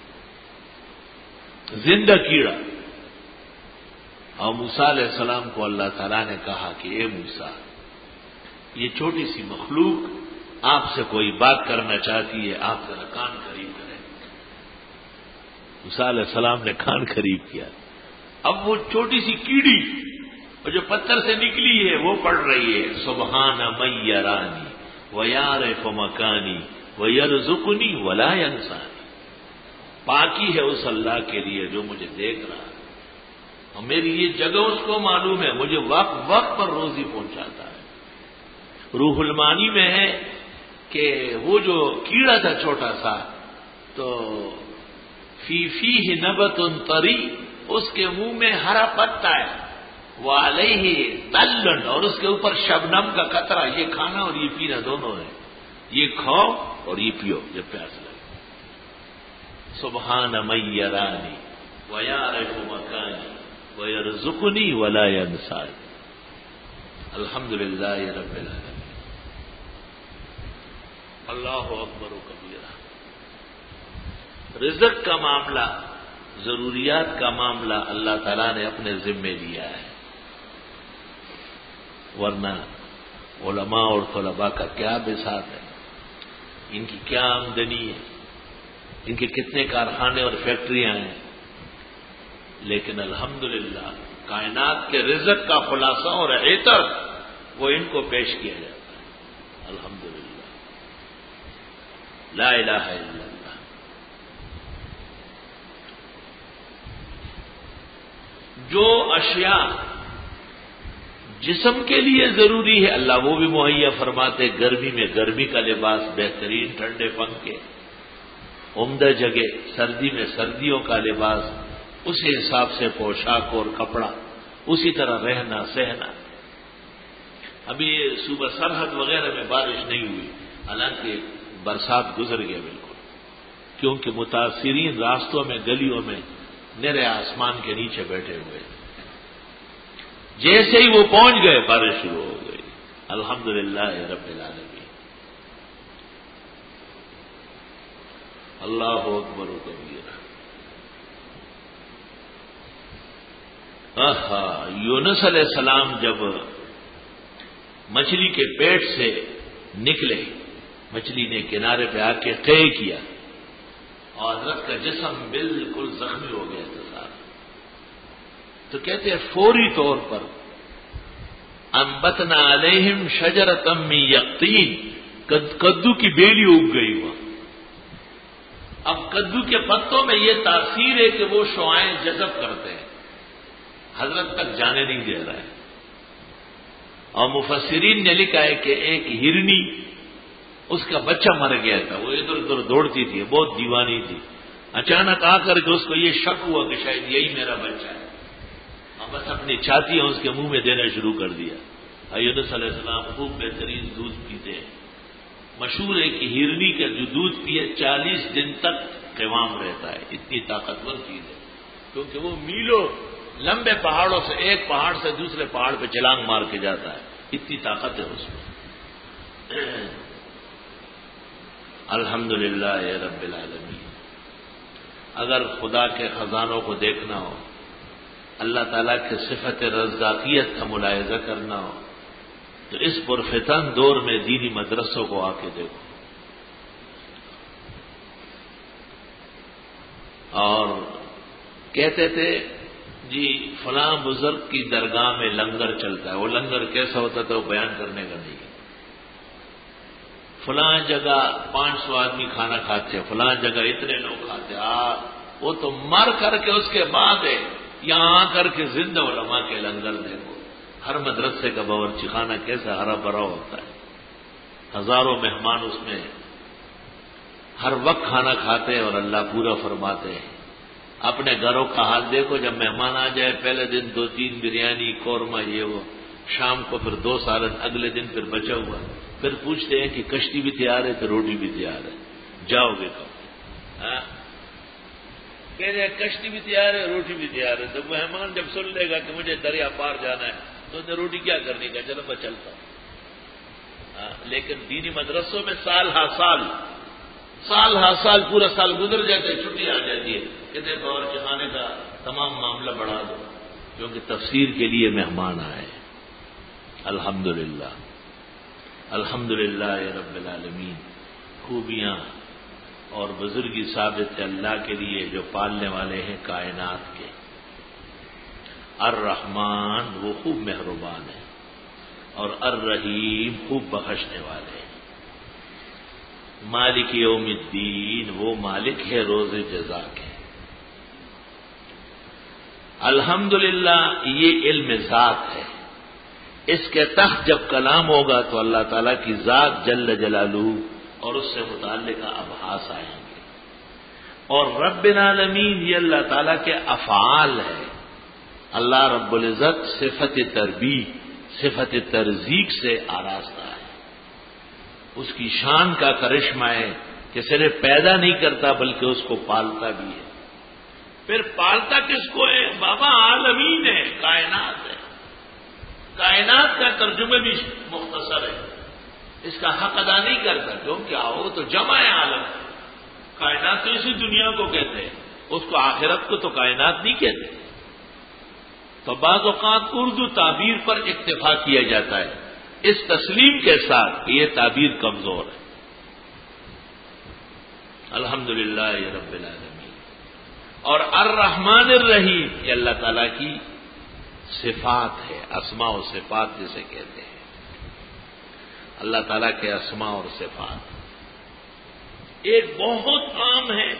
زندہ کیڑا. اور موسیٰ علیہ السلام کو اللہ تعالیٰ نے کہا کہ اے موسیٰ یہ چھوٹی سی مخلوق آپ سے کوئی بات کرنا چاہتی ہے, آپ ذرا کان قریب کریں. موسیٰ علیہ السلام نے کان قریب کیا. اب وہ چھوٹی سی کیڑی اور جو پتھر سے نکلی ہے وہ پڑ رہی ہے سبحان من یرانی ویعرف مکانی ویرزقنی ولا ینسانی. پاکی ہے اس اللہ کے لیے جو مجھے دیکھ رہا ہے اور میری یہ جگہ اس کو معلوم ہے, مجھے وقت وقت پر روزی پہنچاتا ہے. روح المانی میں ہے کہ وہ جو کیڑا تھا چھوٹا سا تو فی فیہ نبت طری, اس کے منہ میں ہرا پتا ہے, وعلیہ تلن, اور اس کے اوپر شبنم کا قطرہ. یہ کھانا اور یہ پینا دونوں ہے, یہ کھاؤ اور یہ پیو جب پیاس لگے. سبحان من یرانی ویعرف مکانی ویرزقنی ولا ینسانی. الحمدللہ رب العالمین. اللہ اکبر و کبیرہ. رزق کا معاملہ, ضروریات کا معاملہ اللہ تعالیٰ نے اپنے ذمے لیا ہے, ورنہ علماء اور طلباء کا کیا بساط ہے, ان کی کیا آمدنی ہے, ان کے کتنے کارخانے اور فیکٹریاں ہیں. لیکن الحمدللہ کائنات کے رزق کا خلاصہ اور عطر وہ ان کو پیش کیا جاتا ہے. الحمدللہ لا الہ الا اللہ. جو اشیاء جسم کے لیے ضروری ہے اللہ وہ بھی مہیا فرماتے، گرمی میں گرمی کا لباس بہترین ٹھنڈے پنکھے عمدہ جگہ، سردی میں سردیوں کا لباس اسی حساب سے پوشاک اور کپڑا، اسی طرح رہنا سہنا۔ ابھی یہ صوبہ سرحد وغیرہ میں بارش نہیں ہوئی، حالانکہ برسات گزر گیا بالکل، کیونکہ متاثرین راستوں میں گلیوں میں نرے آسمان کے نیچے بیٹھے ہوئے، جیسے ہی وہ پہنچ گئے بارش شروع ہو گئی۔ الحمدللہ رب العالمین، اللہ اکبر و کبیرہ۔ آہا، یونس علیہ السلام جب مچھلی کے پیٹ سے نکلے، مچھلی نے کنارے پہ آ کے قے کیا اور حضرت کا جسم بالکل زخمی ہو گیا تھا سارا، تو کہتے ہیں فوری طور پر انبتنا علیہم شجرۃ من یقطین، کدو کی بیلی اگ گئی وہاں۔ اب کدو کے پتوں میں یہ تاثیر ہے کہ وہ شعاعیں جذب کرتے ہیں، حضرت تک جانے نہیں دے رہا ہے۔ اور مفسرین نے لکھا ہے کہ ایک ہرنی، اس کا بچہ مر گیا تھا، وہ ادھر ادھر دوڑتی تھی، بہت دیوانی تھی، اچانک آ کر کے اس کو یہ شک ہوا کہ شاید یہی میرا بچہ ہے، اور بس اپنی چھاتیاں اس کے منہ میں دینا شروع کر دیا۔ یونس علیہ السلام خوب بہترین دودھ پیتے ہیں، مشہور ہے کہ ہرنی کا جو دودھ پیے چالیس دن تک قوام رہتا ہے، اتنی طاقتور چیز ہے، کیونکہ وہ میلوں لمبے پہاڑوں سے ایک پہاڑ سے دوسرے پہاڑ پہ چھلانگ مار کے جاتا ہے، اتنی طاقت ہے اس میں۔ الحمدللہ رب العالمین۔ اگر خدا کے خزانوں کو دیکھنا ہو، اللہ تعالیٰ کے صفت رزاقیت کا ملاحظہ کرنا ہو، تو اس پرفتن دور میں دینی مدرسوں کو آ کے دیکھو، اور کہتے تھے جی فلاں بزرگ کی درگاہ میں لنگر چلتا ہے، وہ لنگر کیسا ہوتا تھا وہ بیان کرنے کا نہیں ہے۔ فلاں جگہ پانچ سو آدمی کھانا کھاتے ہیں، فلاں جگہ اتنے لوگ کھاتے ہیں، آ وہ تو مر کر کے اس کے بعد ہے، یہاں آ کر کے زندہ علماء کے لنگر دیکھو، ہر مدرسے کا باورچی خانہ کیسا ہرا بھرا ہوتا ہے، ہزاروں مہمان اس میں ہر وقت کھانا کھاتے ہیں اور اللہ پورا فرماتے ہیں۔ اپنے گھروں کا حال دیکھو، جب مہمان آ جائے پہلے دن دو تین بریانی قورمہ یہ وہ، شام کو پھر دو سالن، اگلے دن پھر بچا ہوا، پھر پوچھتے ہیں کہ کشتی بھی تیار ہے تو روٹی بھی تیار ہے، جاؤ گے کب؟ ہاں کہہ رہے کشتی بھی تیار ہے روٹی بھی تیار ہے، تو مہمان جب سن لے گا کہ مجھے دریا پار جانا ہے تو نے روٹی کیا کرنی کا، چلو میں چلتا ہوں۔ لیکن دینی مدرسوں میں سال ہا سال سال ہا سال پورا سال گزر جاتا ہے، چھٹی آ جاتی ہے، کہتے ہیں باورچی خانے کا تمام معاملہ بڑھا دو، کیونکہ تفسیر کے لیے مہمان آئے۔ الحمدللہ الحمدللہ رب العالمین۔ خوبیاں اور بزرگی ثابت ہے اللہ کے لیے جو پالنے والے ہیں کائنات کے۔ الرحمن وہ خوب مہربان ہے، اور الرحیم خوب بخشنے والے ہیں۔ مالک یوم الدین وہ مالک ہے روز جزا کے۔ الحمدللہ یہ علم ذات ہے، اس کے تحت جب کلام ہوگا تو اللہ تعالیٰ کی ذات جل جلالہ اور اس سے متعلق ابحاث آئیں گے، اور رب العالمین یہ اللہ تعالیٰ کے افعال ہے۔ اللہ رب العزت صفت تربیت صفت ترزیق سے آراستہ ہے، اس کی شان کا کرشمہ ہے کہ صرف پیدا نہیں کرتا بلکہ اس کو پالتا بھی ہے۔ پھر پالتا کس کو ہے؟ بابا عالمین ہے، کائنات ہے۔ کائنات کا ترجمہ بھی مختصر ہے، اس کا حق ادا نہیں کرتا، کیونکہ آؤ تو جمع ہے عالم، کائنات تو اسی دنیا کو کہتے ہیں، اس کو آخرت کو تو کائنات نہیں کہتے۔ تو بعض اوقات اردو تعبیر پر اکتفا کیا جاتا ہے اس تسلیم کے ساتھ کہ یہ تعبیر کمزور ہے۔ الحمدللہ رب العالمین۔ اور الرحمن الرحیم یہ اللہ تعالیٰ کی صفات ہے، اسماء و صفات جسے کہتے ہیں، اللہ تعالیٰ کے اسماء اور صفات۔ ایک بہت عام ہے،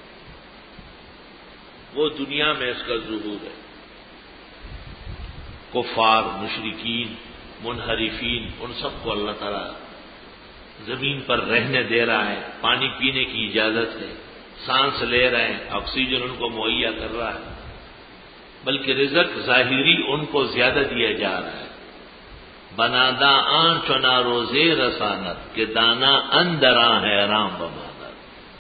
وہ دنیا میں اس کا ظہور ہے۔ کفار، مشرکین، منحرفین، ان سب کو اللہ تعالیٰ زمین پر رہنے دے رہا ہے، پانی پینے کی اجازت ہے، سانس لے رہے ہیں، آکسیجن ان کو مہیا کر رہا ہے، بلکہ رزق ظاہری ان کو زیادہ دیا جا رہا ہے۔ بنادا آن چنا روزے رسانت کہ دانا اندراں ہے رام بمانت۔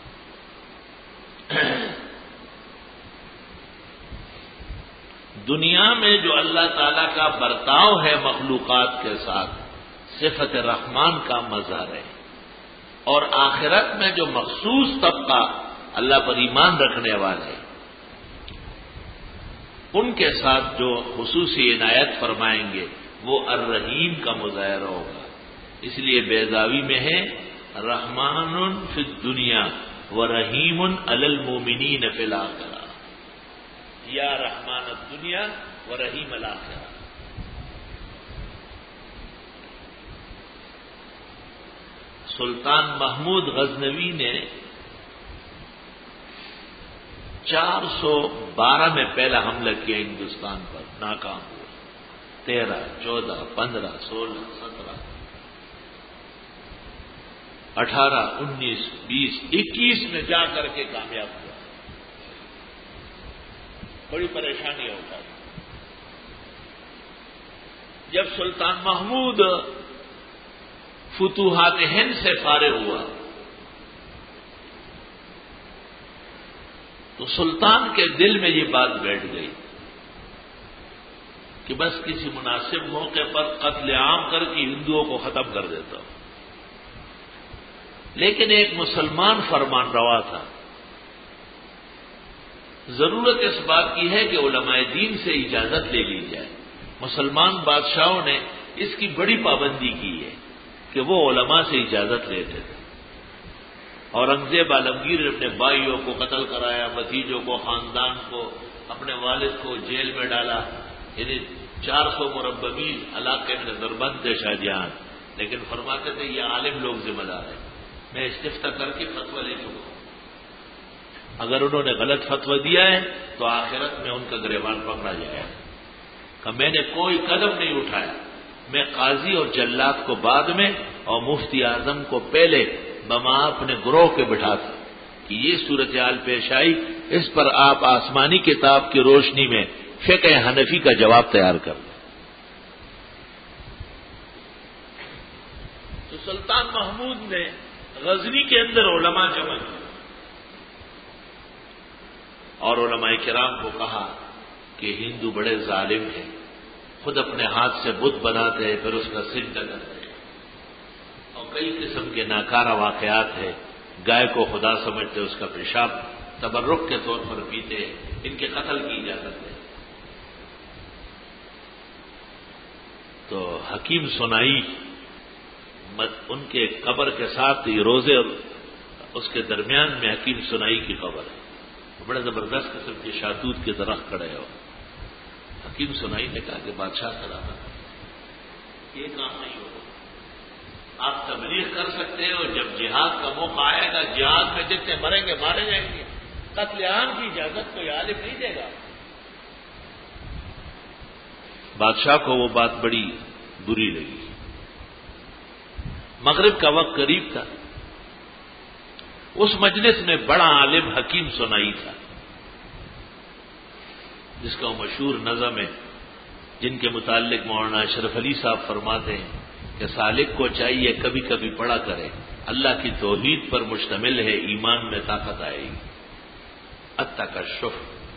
دنیا میں جو اللہ تعالی کا برتاؤ ہے مخلوقات کے ساتھ صفت رحمان کا مظہر ہے، اور آخرت میں جو مخصوص طبقہ اللہ پر ایمان رکھنے والے ان کے ساتھ جو خصوصی عنایت فرمائیں گے وہ الرحیم کا مظاہرہ ہوگا۔ اس لیے بیضاوی میں ہے رحمان فی الدنیا و رحیم علی المومنین فی الآخرہ، یا رحمان الدنیا و رحیم الآخرہ۔ سلطان محمود غزنوی نے چار سو بارہ میں پہلا حملہ کیا ہندوستان پر، ناکام ہوا۔ تیرہ، چودہ، پندرہ، سولہ، سترہ، اٹھارہ، انیس، بیس، اکیس میں جا کر کے کامیاب ہوا۔ بڑی پریشانی ہوتا ہے جب سلطان محمود فتوحات ہند سے فارغ ہوا تو سلطان کے دل میں یہ بات بیٹھ گئی کہ بس کسی مناسب موقع پر قتل عام کر کے ہندوؤں کو ختم کر دیتا ہوں۔ لیکن ایک مسلمان فرمان روا تھا، ضرورت اس بات کی ہے کہ علماء دین سے اجازت لے لی جائے۔ مسلمان بادشاہوں نے اس کی بڑی پابندی کی ہے کہ وہ علماء سے اجازت لیتے تھے۔ اورنگزیب عالمگیر نے اپنے بھائیوں کو قتل کرایا، بھتیجوں کو، خاندان کو، اپنے والد کو جیل میں ڈالا، یعنی چار سو مربع میل علاقے میں نظربند تھے شاہجہاں، لیکن فرماتے تھے یہ عالم لوگ ذمہ دار ہیں، میں استفتاء کر کے فتویٰ لے چکا ہوں، اگر انہوں نے غلط فتویٰ دیا ہے تو آخرت میں ان کا گریبان پکڑا جائے گا۔ کہ میں نے کوئی قدم نہیں اٹھایا، میں قاضی اور جلاد کو بعد میں اور مفتی اعظم کو پہلے بما اپنے گروہ کے بٹھاتا کہ یہ صورتحال پیش آئی، اس پر آپ آسمانی کتاب کی روشنی میں فقہ حنفی کا جواب تیار کر لیں۔ تو سلطان محمود نے غزنی کے اندر علماء جمع کیے اور علماء کرام کو کہا کہ ہندو بڑے ظالم ہیں، خود اپنے ہاتھ سے بت بناتے ہیں پھر اس کا سجدہ کرتے ہیں، اور کئی قسم کے ناکارہ واقعات ہیں، گائے کو خدا سمجھتے اس کا پیشاب تبرک کے طور پر پیتے ہیں، ان کے قتل کی اجازت ہے۔ تو حکیم سنائی ان کے قبر کے ساتھ یہ روزے اور اس کے درمیان میں حکیم سنائی کی قبر ہے، بڑے زبردست قسم کے شاہتوت کے درخت کھڑے ہو۔ حکیم سنائی نے کہا کہ بادشاہ سلامت، یہ کام نہیں ہوگا، آپ تبلیغ کر سکتے ہیں اور جب جہاد کا موقع آئے گا جہاد میں جتنے مریں گے مارے جائیں گے، قتل عام کی اجازت کوئی عالم نہیں دے گا۔ بادشاہ کو وہ بات بڑی بری لگی۔ مغرب کا وقت قریب تھا، اس مجلس میں بڑا عالم حکیم سنائی تھا جس کا وہ مشہور نظم ہے، جن کے متعلق مولانا اشرف علی صاحب فرماتے ہیں کہ سالک کو چاہیے کبھی کبھی پڑھا کرے، اللہ کی توحید پر مشتمل ہے، ایمان میں طاقت آئے گی۔ التکشف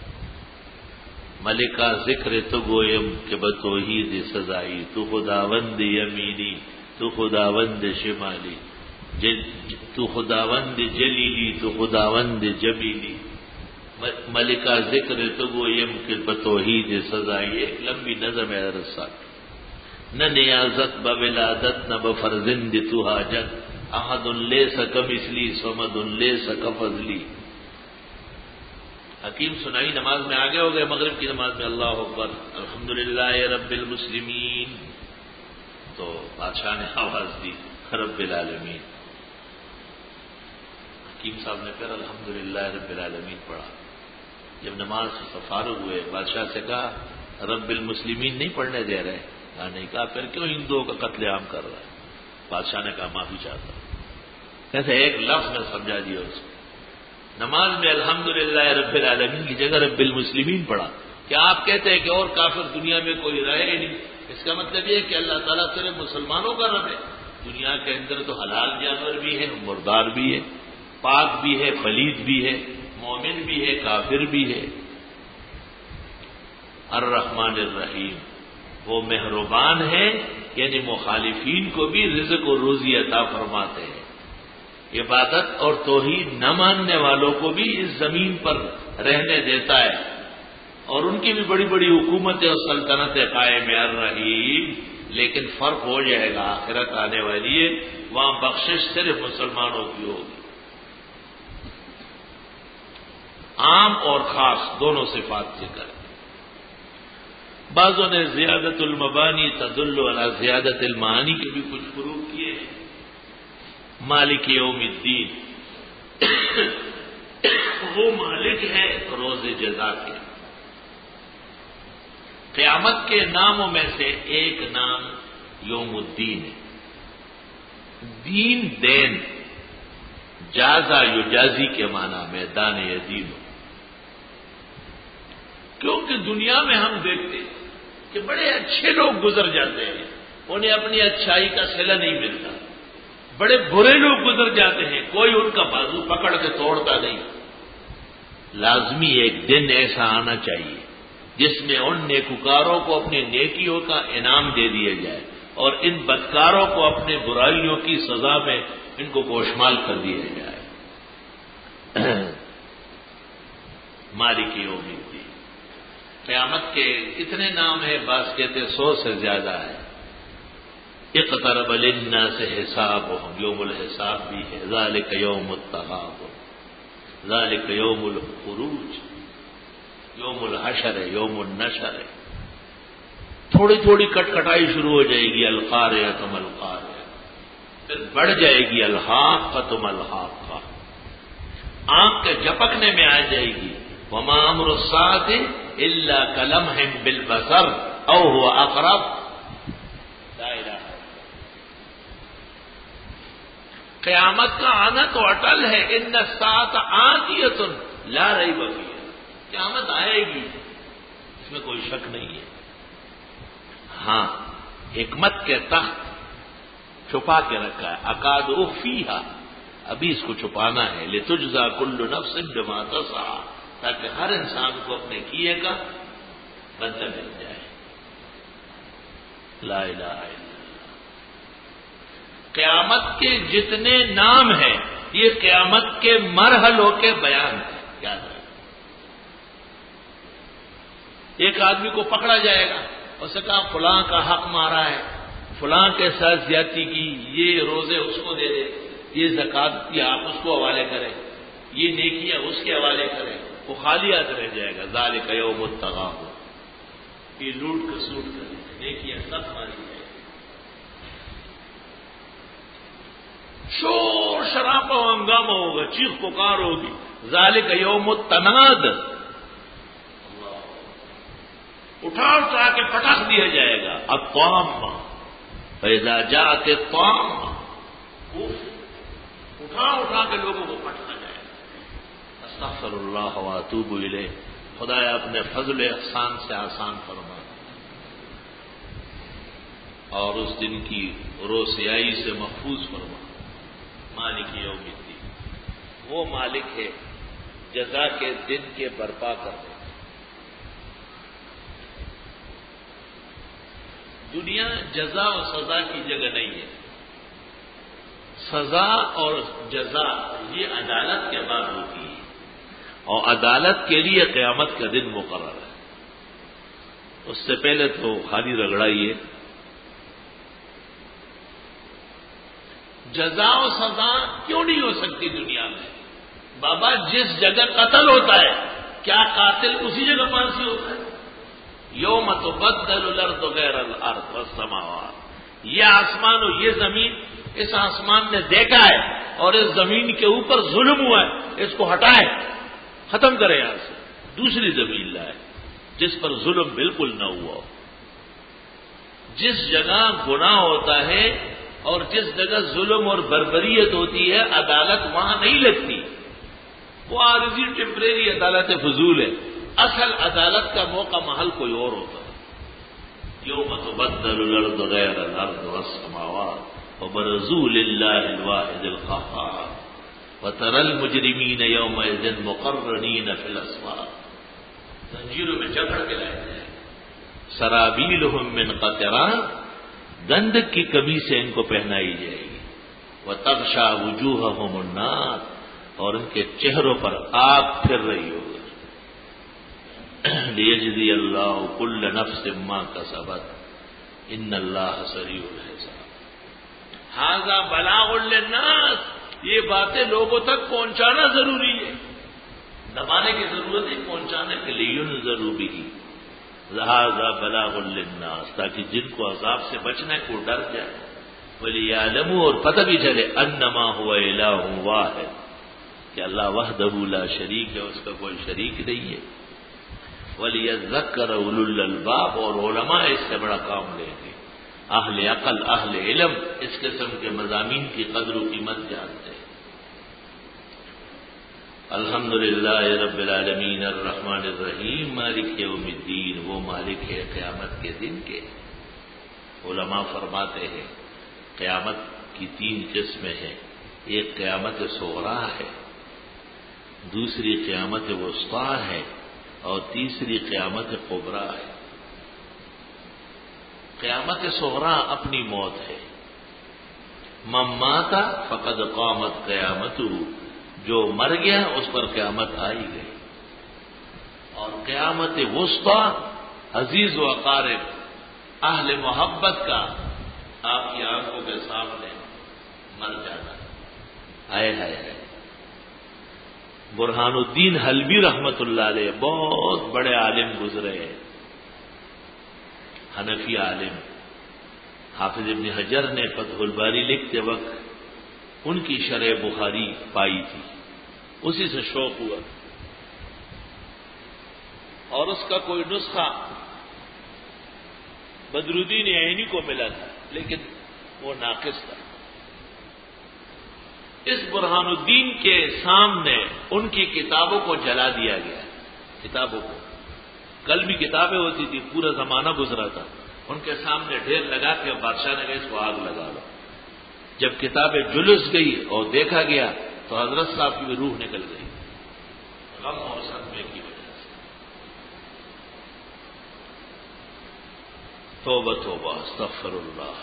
ملکہ ذکر تو گویم کہ بتوحید سزائی، تو خداوند یمینی تو خداوند شمالی، تو خداوند جلیلی تو خداوند جمیلی، ملکہ ذکر تو گویم کہ بتوحید سزائی۔ ایک لمبی نظم ہے رسا، نہ نیازت بولادت نہ بفرزند تو حاجت، احد لیس کمثلی صمد لیس کفضلی۔ حکیم سنائی نماز میں آگے ہو گئے، مغرب کی نماز میں اللہ اکبر الحمدللہ رب المسلمین، تو بادشاہ نے آواز دی رب العالمین۔ حکیم صاحب نے پھر الحمدللہ رب العالمین پڑھا۔ جب نماز سے فارغ ہوئے بادشاہ سے کہا رب المسلمین نہیں پڑھنے دے رہے؟ کہا نہیں. کہا پھر کیوں ہندوؤں کا قتل عام کر رہا ہے؟ بادشاہ نے کہا معافی چاہتا ہوں. کیسے ایک لفظ میں سمجھا دیا اس کو. نماز میں الحمدللہ رب العالمین کی جگہ رب المسلمین پڑھا. کیا آپ کہتے ہیں کہ اور کافر دنیا میں کوئی رہے ہی نہیں؟ اس کا مطلب یہ کہ اللہ تعالیٰ صرف مسلمانوں کا رب ہے. دنیا کے اندر تو حلال جانور بھی ہے، مردار بھی ہے، پاک بھی ہے، پلید بھی ہے، مومن بھی ہے، کافر بھی ہے. الرحمن الرحیم، وہ مہربان ہے، یعنی مخالفین کو بھی رزق و روزی عطا فرماتے ہیں. عبادت اور توحید نہ ماننے والوں کو بھی اس زمین پر رہنے دیتا ہے، اور ان کی بھی بڑی بڑی حکومتیں اور سلطنتیں قائم ہیں. الرحیم، لیکن فرق ہو جائے گا، آخرت آنے والی ہے، وہاں بخشش صرف مسلمانوں کی ہوگی. عام اور خاص دونوں صفات ذکر ہے. بعضوں نے زیادت المبانی تدل علی زیادت المعانی کے بھی کچھ فروغ کیے ہیں. مالک یوم الدین وہ مالک ہے روز جزا کے. قیامت کے ناموں میں سے ایک نام یوم الدین ہے. دین دین، جازا یجازی کے معنی میں دان یدین. کیونکہ دنیا میں ہم دیکھتے ہیں کہ بڑے اچھے لوگ گزر جاتے ہیں، انہیں اپنی اچھائی کا صلہ نہیں ملتا. بڑے برے لوگ گزر جاتے ہیں، کوئی ان کا بازو پکڑ کے توڑتا نہیں. لازمی ایک دن ایسا آنا چاہیے جس میں ان نیکوکاروں کو اپنی نیکیوں کا انعام دے دیا جائے اور ان بدکاروں کو اپنے برائیوں کی سزا میں ان کو گوشمال کر دیا جائے. مالک یوم الدین. قیامت کے کتنے نام ہیں؟ بعض کہتے سو سے زیادہ ہے. اقترب للناس حسابهم، یوم الحساب بھی ہے. ذالک یوم التغابن، ذالک یوم الخروج، یوم الحشر ہے، یوم النشر ہے. تھوڑی تھوڑی کٹ کٹائی شروع ہو جائے گی. القاریۃ ما القاریۃ، پھر بڑھ جائے گی الحاقۃ ما الحاقۃ، آنکھ کے جھپکنے میں آ جائے گی. وما امر الساعۃ الا کلمح بالبصر او هو اقرب. لا الہ. قیامت کا آنا تو اٹل ہے. ان الساعۃ آتیۃ لا ریب فیہا، قیامت آئے گی، اس میں کوئی شک نہیں ہے. ہاں، حکمت کے تحت چھپا کے رکھا ہے. اکاد اخفیہا، ابھی اس کو چھپانا ہے. لتجزا کل نفس بما تسعی، تاکہ ہر انسان کو اپنے کیے کا بدلہ مل جائے. لا الہ الا اللہ. قیامت کے جتنے نام ہیں یہ قیامت کے مرحلوں کے بیان ہیں. یاد رکھیں، ایک آدمی کو پکڑا جائے گا، اسے کہا فلاں کا حق مارا ہے، فلاں کے ساتھ زیادتی کی، یہ روزے اس کو دے دے، یہ زکات کی آپ اس کو حوالے کریں، یہ نیکیاں اس کے حوالے کریں. وہ خالی ہاتھ رہ جائے گا. ذالک یوم التغابن، یہ لوٹ کسوٹ کریں، نیکیاں سب ماری جائیں. شور شرابہ ہنگامہ ہوگا، چیخ پکار ہوگی. ذالک یوم التناد، اٹھا اٹھا کے پٹخ دیا جائے گا. الطامہ، فاذا جاءت الطامہ، اٹھا اٹھا کے لوگوں کو پٹکا جائے گا. استغفر اللہ واتوب الیہ. خدایا اپنے فضل احسان سے آسان فرما، اور اس دن کی روسیائی سے محفوظ فرما. مالک یوم الدین، وہ مالک ہے جزا کے دن کے برپا کرنے. دنیا جزا و سزا کی جگہ نہیں ہے. سزا اور جزا یہ عدالت کے بعد ہوتی ہے، اور عدالت کے لیے قیامت کا دن مقرر ہے. اس سے پہلے تو خالی رگڑائی ہے. جزا و سزا کیوں نہیں ہو سکتی دنیا میں؟ بابا جس جگہ قتل ہوتا ہے کیا قاتل اسی جگہ پھانسی ہوتا ہے؟ یوم تبدل الارض غیر الارض والسماوات، یہ آسمان اور یہ زمین، اس آسمان نے دیکھا ہے اور اس زمین کے اوپر ظلم ہوا ہے، اس کو ہٹائے، ختم کرے یہاں سے، دوسری زمین لائے. جس پر ظلم بالکل نہ ہوا ہو. جس جگہ گناہ ہوتا ہے اور جس جگہ ظلم اور بربریت ہوتی ہے عدالت وہاں نہیں لگتی. وہ عارضی ٹیمپریری عدالت فضول ہے. اصل عدالت کا موقع محل کوئی اور ہوتا ہے. یوم تبدل الارض غیر الارض والسماوات وبرزوا للہ الواحد القہار وترى المجرمین یومئذ مقرنین فی الاسفار. زنجیروں میں جکڑ کے لائے جائیں. سرابیلہم من قطران، گندک کی کمی سے ان کو پہنائی جائے گی. وتغشا وجوہہم النار، اور ان کے چہروں پر آگ پھر رہی ہوگی. لیجزی اللہ کل نفس ما کسبت ان اللہ سریع الحساب. ھذا بلاغ للناس، یہ باتیں لوگوں تک پہنچانا ضروری ہے. دبانے کی ضرورت ہے، پہنچانے کے لیے ینذروا بہ. ھذا بلاغ للناس، تاکہ جن کو عذاب سے بچنا ہے وہ ڈر جائے. ولیعلموا، اور پتہ بھی چلے، انما هو الہ واحد، کہ اللہ وحدہ لا شریک ہے، اس کا کوئی شریک نہیں ہے. وَلِيَذَّكَّرَ أُولُو الْأَلْبَابِ، اور علماء اس سے بڑا کام لیں گے. اہل عقل، اہل علم اس قسم کے مضامین کی قدر و قیمت جانتے ہیں. الحمدللہ رب العالمین الرحمن الرحیم مالک یوم الدین، وہ مالک ہے قیامت کے دن کے. علماء فرماتے ہیں قیامت کی تین قسمیں ہیں. ایک قیامت صغریٰ ہے، دوسری قیامت وسطیٰ ہے، اور تیسری قیامت کبریٰ ہے. قیامت صغریٰ اپنی موت ہے. من مات فقد قامت قیامتہ، جو مر گیا اس پر قیامت آئی گئی. اور قیامت وسطیٰ عزیز و اقارب، اہل محبت کا آپ کی آنکھوں کے سامنے مر جانا. آئے ہائے ہے. برہان الدین حلبی رحمت اللہ علیہ بہت بڑے عالم گزرے ہیں، حنفی عالم. حافظ ابن حجر نے فتح الباری لکھتے وقت ان کی شرح بخاری پائی تھی، اسی سے شوق ہوا، اور اس کا کوئی نسخہ بدر الدین عینی کو ملا تھا، لیکن وہ ناقص تھا. اس برہان الدین کے سامنے ان کی کتابوں کو جلا دیا گیا. کتابوں کو، کل بھی کتابیں ہوتی تھی، پورا زمانہ گزرا تھا، ان کے سامنے ڈھیر لگا کے بادشاہ نے کہا اس کو آگ لگا لو. جب کتابیں جلس گئی اور دیکھا گیا تو حضرت صاحب کی بھی روح نکل گئی، غم اور صدمے کی وجہ سے. توبہ توبہ استغفر اللہ.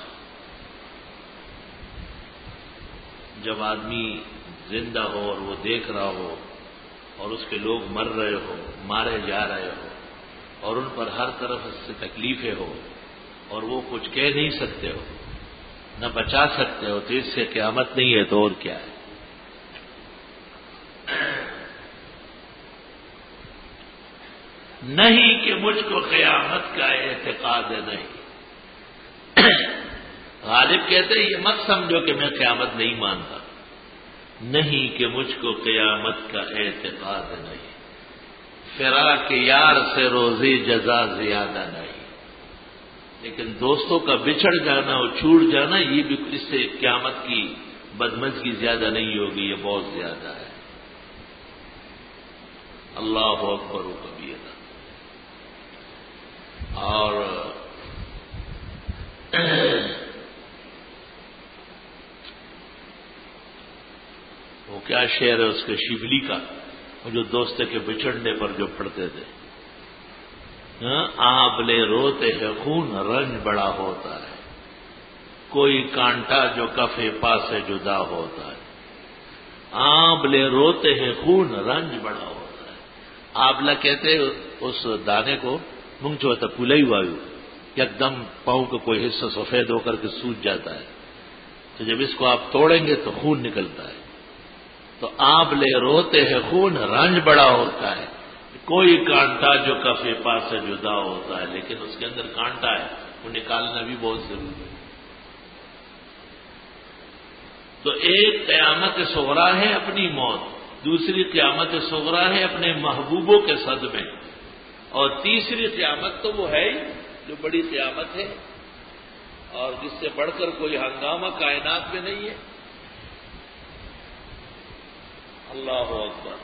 جب آدمی زندہ ہو اور وہ دیکھ رہا ہو اور اس کے لوگ مر رہے ہو، مارے جا رہے ہو، اور ان پر ہر طرف سے تکلیفیں ہو اور وہ کچھ کہہ نہیں سکتے ہو، نہ بچا سکتے ہو، تو اس سے قیامت نہیں ہے تو اور کیا ہے. نہیں کہ مجھ کو قیامت کا اعتقاد نہیں. غالب کہتے ہیں یہ مت سمجھو کہ میں قیامت نہیں مانتا. نہیں کہ مجھ کو قیامت کا اعتقاد نہیں. فراق یار سے روزی جزا زیادہ نہیں. لیکن دوستوں کا بچھڑ جانا اور چھوٹ جانا، یہ بھی اس سے قیامت کی بدمزگی زیادہ نہیں ہوگی، یہ بہت زیادہ ہے. اللہ اکبر و کبیرہ. اور وہ کیا شعر ہے اس کے شبلی کا، وہ جو دوست کے بچھڑنے پر جو پڑھتے تھے، آبلے روتے ہیں خون رنج بڑا ہوتا ہے، کوئی کانٹا جو کفے پاس سے جدا ہوتا ہے. آبلے روتے ہیں خون رنج بڑا ہوتا ہے. آبلا کہتے اس دانے کو منگ چوتا پولائی وایو، یک دم پاؤں کا کوئی حصہ سفید ہو کر کے سوج جاتا ہے، تو جب اس کو آپ توڑیں گے تو خون نکلتا ہے. تو آپ لے روتے ہیں خون رنج بڑا ہوتا ہے، کوئی کانٹا جو کفے پاس سے جدا ہوتا ہے، لیکن اس کے اندر کانٹا ہے، وہ نکالنا بھی بہت ضروری ہے. تو ایک قیامت صغریٰ ہے اپنی موت، دوسری قیامت صغریٰ ہے اپنے محبوبوں کے صدمے. اور تیسری قیامت تو وہ ہے ہی جو بڑی قیامت ہے اور جس سے بڑھ کر کوئی ہنگامہ کائنات میں نہیں ہے. اللہ اکبر.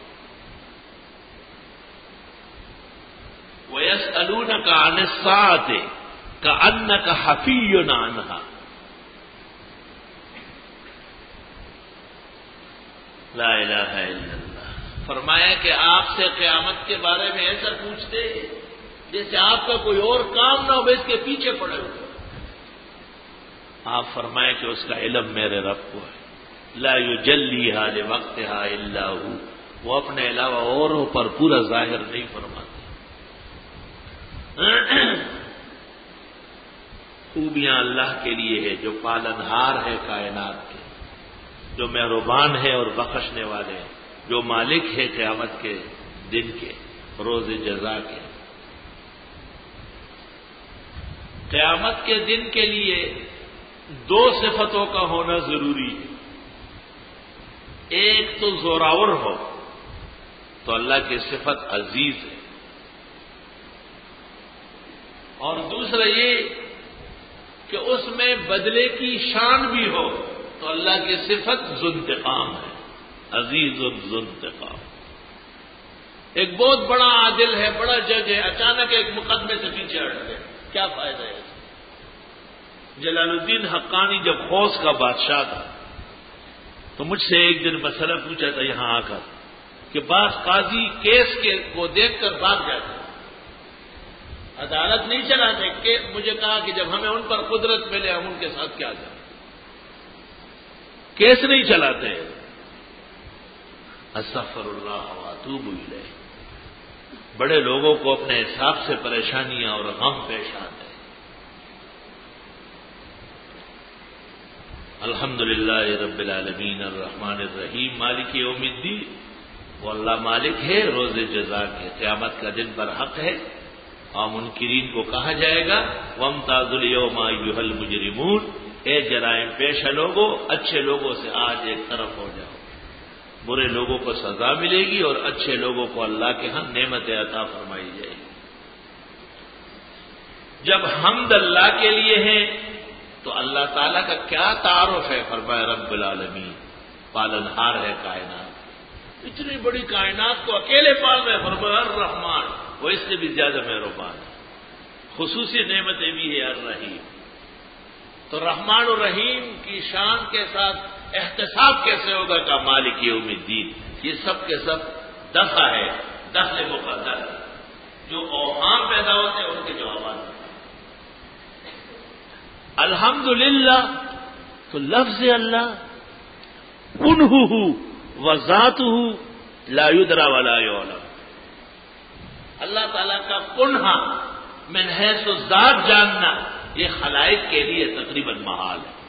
وَيَسْأَلُونَكَ عَنِ السَّاعَةِ كَأَنَّكَ حَفِيٌّ عَنْهَا. لا الہ الا اللہ. فرمایا کہ آپ سے قیامت کے بارے میں ایسا پوچھتے جیسے آپ کا کوئی اور کام نہ ہو اس کے پیچھے پڑے ہوئے. آپ فرمائیں کہ اس کا علم میرے رب کو ہے. لا یجلیھا لوقتھا الا ہو. وہ اپنے علاوہ اوروں پر پورا ظاہر نہیں فرماتے. خوبیاں اللہ کے لیے ہے جو پالنہار ہے کائنات کے، جو مہربان ہے اور بخشنے والے ہیں، جو مالک ہے قیامت کے دن کے، روز جزا کے. قیامت کے دن کے لیے دو صفتوں کا ہونا ضروری ہے. ایک تو زوراور ہو تو اللہ کی صفت عزیز ہے، اور دوسرا یہ کہ اس میں بدلے کی شان بھی ہو تو اللہ کی صفت ذو انتقام ہے، عزیز ذو انتقام. ایک بہت بڑا عادل ہے، بڑا جج ہے، اچانک ایک مقدمے سے پیچھے ہٹ گئے، کیا فائدہ ہے؟ جلال الدین حقانی جب خوص کا بادشاہ تھا تو مجھ سے ایک دن مسئلہ پوچھا تھا یہاں آ کر کہ بعض قاضی کیس کے کو دیکھ کر بھاگ جاتے، عدالت نہیں چلاتے. کہ مجھے کہا کہ جب ہمیں ان پر قدرت ملے ہم ان کے ساتھ کیا کریں، کیس نہیں چلاتے. استغفر اللہ واتوب الیہ. بڑے لوگوں کو اپنے حساب سے پریشانیاں اور غم پیش آتے ہیں. الحمدللہ رب العالمین الرحمن الرحیم مالک یوم الدین. وہ اللہ مالک ہے روز جزا کے. قیامت کا دن برحق ہے اور منکرین کو کہا جائے گا وامتازوا اليوم ایھا المجرمون. اے جرائم پیشہ لوگوں، اچھے لوگوں سے آج ایک طرف ہو جاؤ. برے لوگوں کو سزا ملے گی اور اچھے لوگوں کو اللہ کے ہاں نعمت عطا فرمائی جائے گی. جب حمد اللہ کے لیے ہے تو اللہ تعالیٰ کا کیا تعارف ہے؟ فرمایا رب العالمین، پالنہار ہے کائنات. اتنی بڑی کائنات کو اکیلے پال رہے. فرمایا الرحمن، وہ اس سے بھی زیادہ مہربان ہے. خصوصی نعمتیں بھی ہے الرحیم. تو رحمان اور رحیم کی شان کے ساتھ احتساب کیسے ہوگا کہ مالک یوم الدین؟ یہ سب کے سب دفع ہے، دخل مقدر. جو اوہام پیدا ہوتے ہیں ان کے جوابات. الحمدللہ تو لفظ اللہ کنہ وذاتہ لا یدرا ولا یعلم. اللہ تعالیٰ کا کنہ من حیث ذات جاننا یہ خلائق کے لیے تقریباً محال ہے.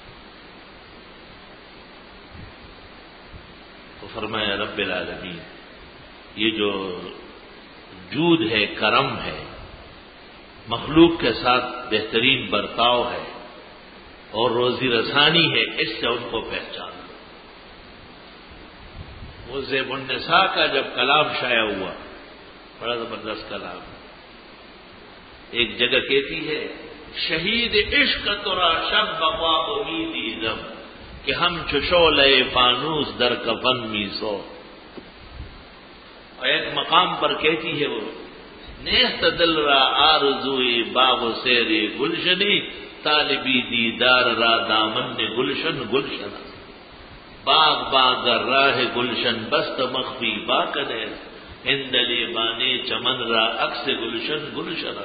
تو فرمایا رب العالمین یہ جو جود ہے، کرم ہے، مخلوق کے ساتھ بہترین برتاؤ ہے اور روزی رسانی ہے، اس سے ان کو پہچان. وہ زیب النساء کا جب کلام شائع ہوا، بڑا زبردست کلام. ایک جگہ کہتی ہے شہید عشق ترا شب بقا امیدی دم کہ ہم چشولے فانوس در کفن می سو. اور ایک مقام پر کہتی ہے وہ نیست دل را آرزوئی باغ و سیری گلشنی طالبی دیدار را دامن گلشن گلشن. باغ باغ راہ گلشن بست مخفی باقدر ہندلی بانی چمن را عکس گلشن گلشن.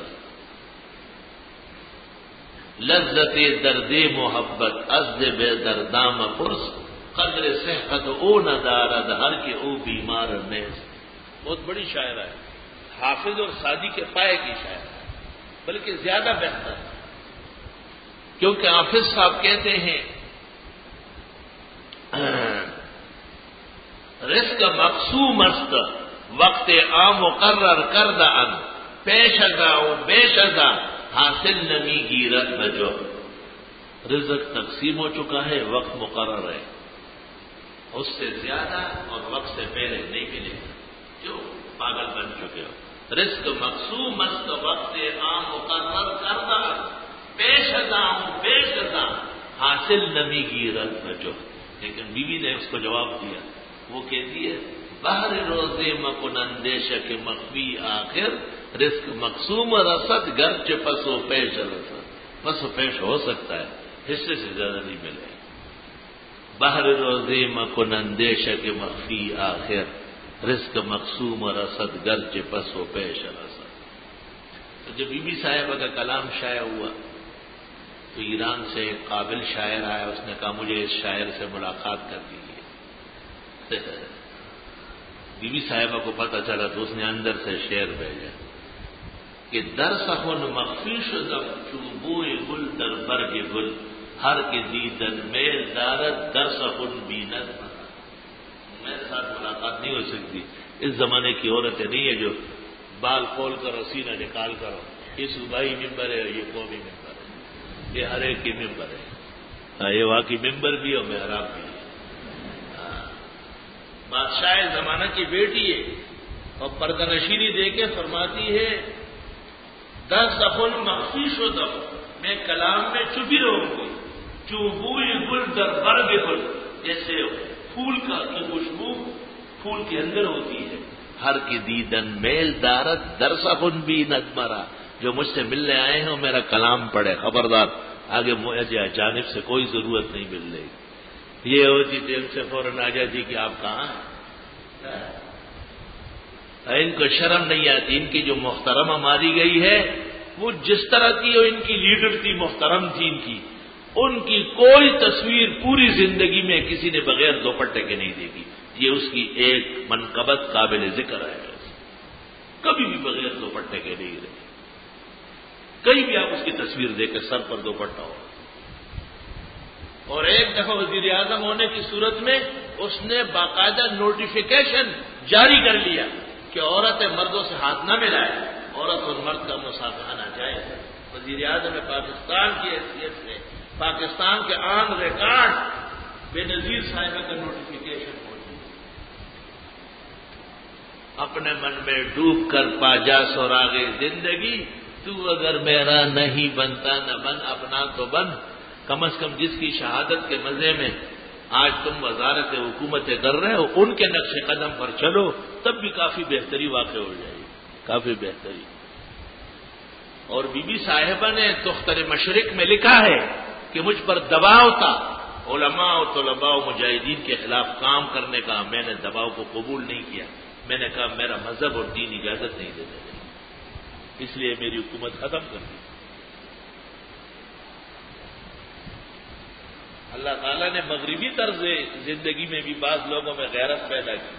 لذت درد محبت ازد بے دردام پرس قدر صحت او ندارد ہر کے او بیمار نیز. بہت بڑی شاعرہ ہے، حافظ اور سعدی کے پائے کی شاعر ہے، بلکہ زیادہ بہتر. کیونکہ حافظ صاحب کہتے ہیں رزق مقسوم است وقت عام مقرر کردہ ان پیش ازا و بیش ازا حاصل نمی گیرت بجو. رزق تقسیم ہو چکا ہے، وقت مقرر ہے، اس سے زیادہ اور وقت سے پہلے نہیں ملے گا. جو پاگل بن چکے ہو. رزق مقسوم است وقت عام مقرر کردہ، پیش ازاں پیش ازاں حاصل نمی گیرد نجو. لیکن بیوی نے اس کو جواب دیا، وہ کہتی ہے بہر روزے مکن اندیشہ کے مخفی آخر، رزق مقسوم رسد گرچہ پس و پیش رسد. پس و پیش ہو سکتا ہے، حصے سے زیادہ نہیں ملے. بہر روزے مکن اندیشہ کے مخفی آخر، رزق مقسوم رسد گرچہ پس و پیش رسد. تو جب بی بی صاحبہ کا کلام شائع ہوا تو ایران سے ایک قابل شاعر آیا، اس نے کہا مجھے اس شاعر سے ملاقات کر دیجیے. بی بی صاحبہ کو پتہ چلا تو اس نے اندر سے شعر بھیجا کہ در سخن مخفی شدم چوبوئے گل در برگ گل، ہر کے دیدن میل دارت در سخن بیند. میرے ساتھ ملاقات نہیں ہو سکتی. اس زمانے کی عورتیں نہیں ہے جو بال کھول کرو سینہ نکال کرو، یہ صوبائی ممبر ہے، یہ قومی ممبر ہے، یہ ہر ایک کی ممبر ہے. یہ واقعی ممبر بھی اور محراب بھی ہے. بادشاہ زمانہ کی بیٹی ہے اور پردہ نشینی دے کے فرماتی ہے در سخن مخفی شدم، میں کلام میں چپی رہوں گی. چوبوئی گل در برگ گل، جیسے پھول کا کی خوشبو پھول کے اندر ہوتی ہے. ہر کی دیدن میل دارت در سخن بھی ندمرا، جو مجھ سے ملنے آئے ہیں میرا کلام پڑھے، خبردار آگے مجھے جانب سے کوئی ضرورت نہیں مل رہی. یہ ہوتی تھی ان سے فوراً آ جاتی کہ آپ کہاں ہیں. ان کو شرم نہیں آتی. ان کی جو محترمہ ماری گئی ہے وہ جس طرح کی ان کی لیڈر تھی، محترم تھی ان کی، ان کی کوئی تصویر پوری زندگی میں کسی نے بغیر دوپٹے کے نہیں دیکھی. یہ اس کی ایک منقبت قابل ذکر ہے. کبھی بھی بغیر دوپٹے کے نہیں رہی. کہیں بھی آپ اس کی تصویر دیکھیں سر پر دوپٹہ ہو. اور ایک دفعہ وزیر اعظم ہونے کی صورت میں اس نے باقاعدہ نوٹیفیکیشن جاری کر لیا کہ عورتیں مردوں سے ہاتھ نہ ملائیں، عورت اور مرد کا مصافحہ ناجائز ہے. وزیر اعظم پاکستان کی حیثیت سے پاکستان کے آن ریکارڈ بے نظیر صاحبہ کا نوٹیفیکیشن موجود ہے. اپنے من میں ڈوب کر پا جا سراغ زندگی، تو اگر میرا نہیں بنتا نہ بن، اپنا تو بن. کم از کم جس کی شہادت کے مزے میں آج تم وزارت حکومتیں کر رہے ہو ان کے نقش قدم پر چلو، تب بھی کافی بہتری واقع ہو جائے گی، کافی بہتری. اور بی بی صاحبہ نے دختر مشرق میں لکھا ہے کہ مجھ پر دباؤ تھا علماء و طلباء و مجاہدین کے خلاف کام کرنے کا، میں نے دباؤ کو قبول نہیں کیا. میں نے کہا میرا مذہب اور دین اجازت نہیں دیتے، اس لیے میری حکومت ختم کر دی. اللہ تعالیٰ نے مغربی طرز زندگی میں بھی بعض لوگوں میں غیرت پیدا کی.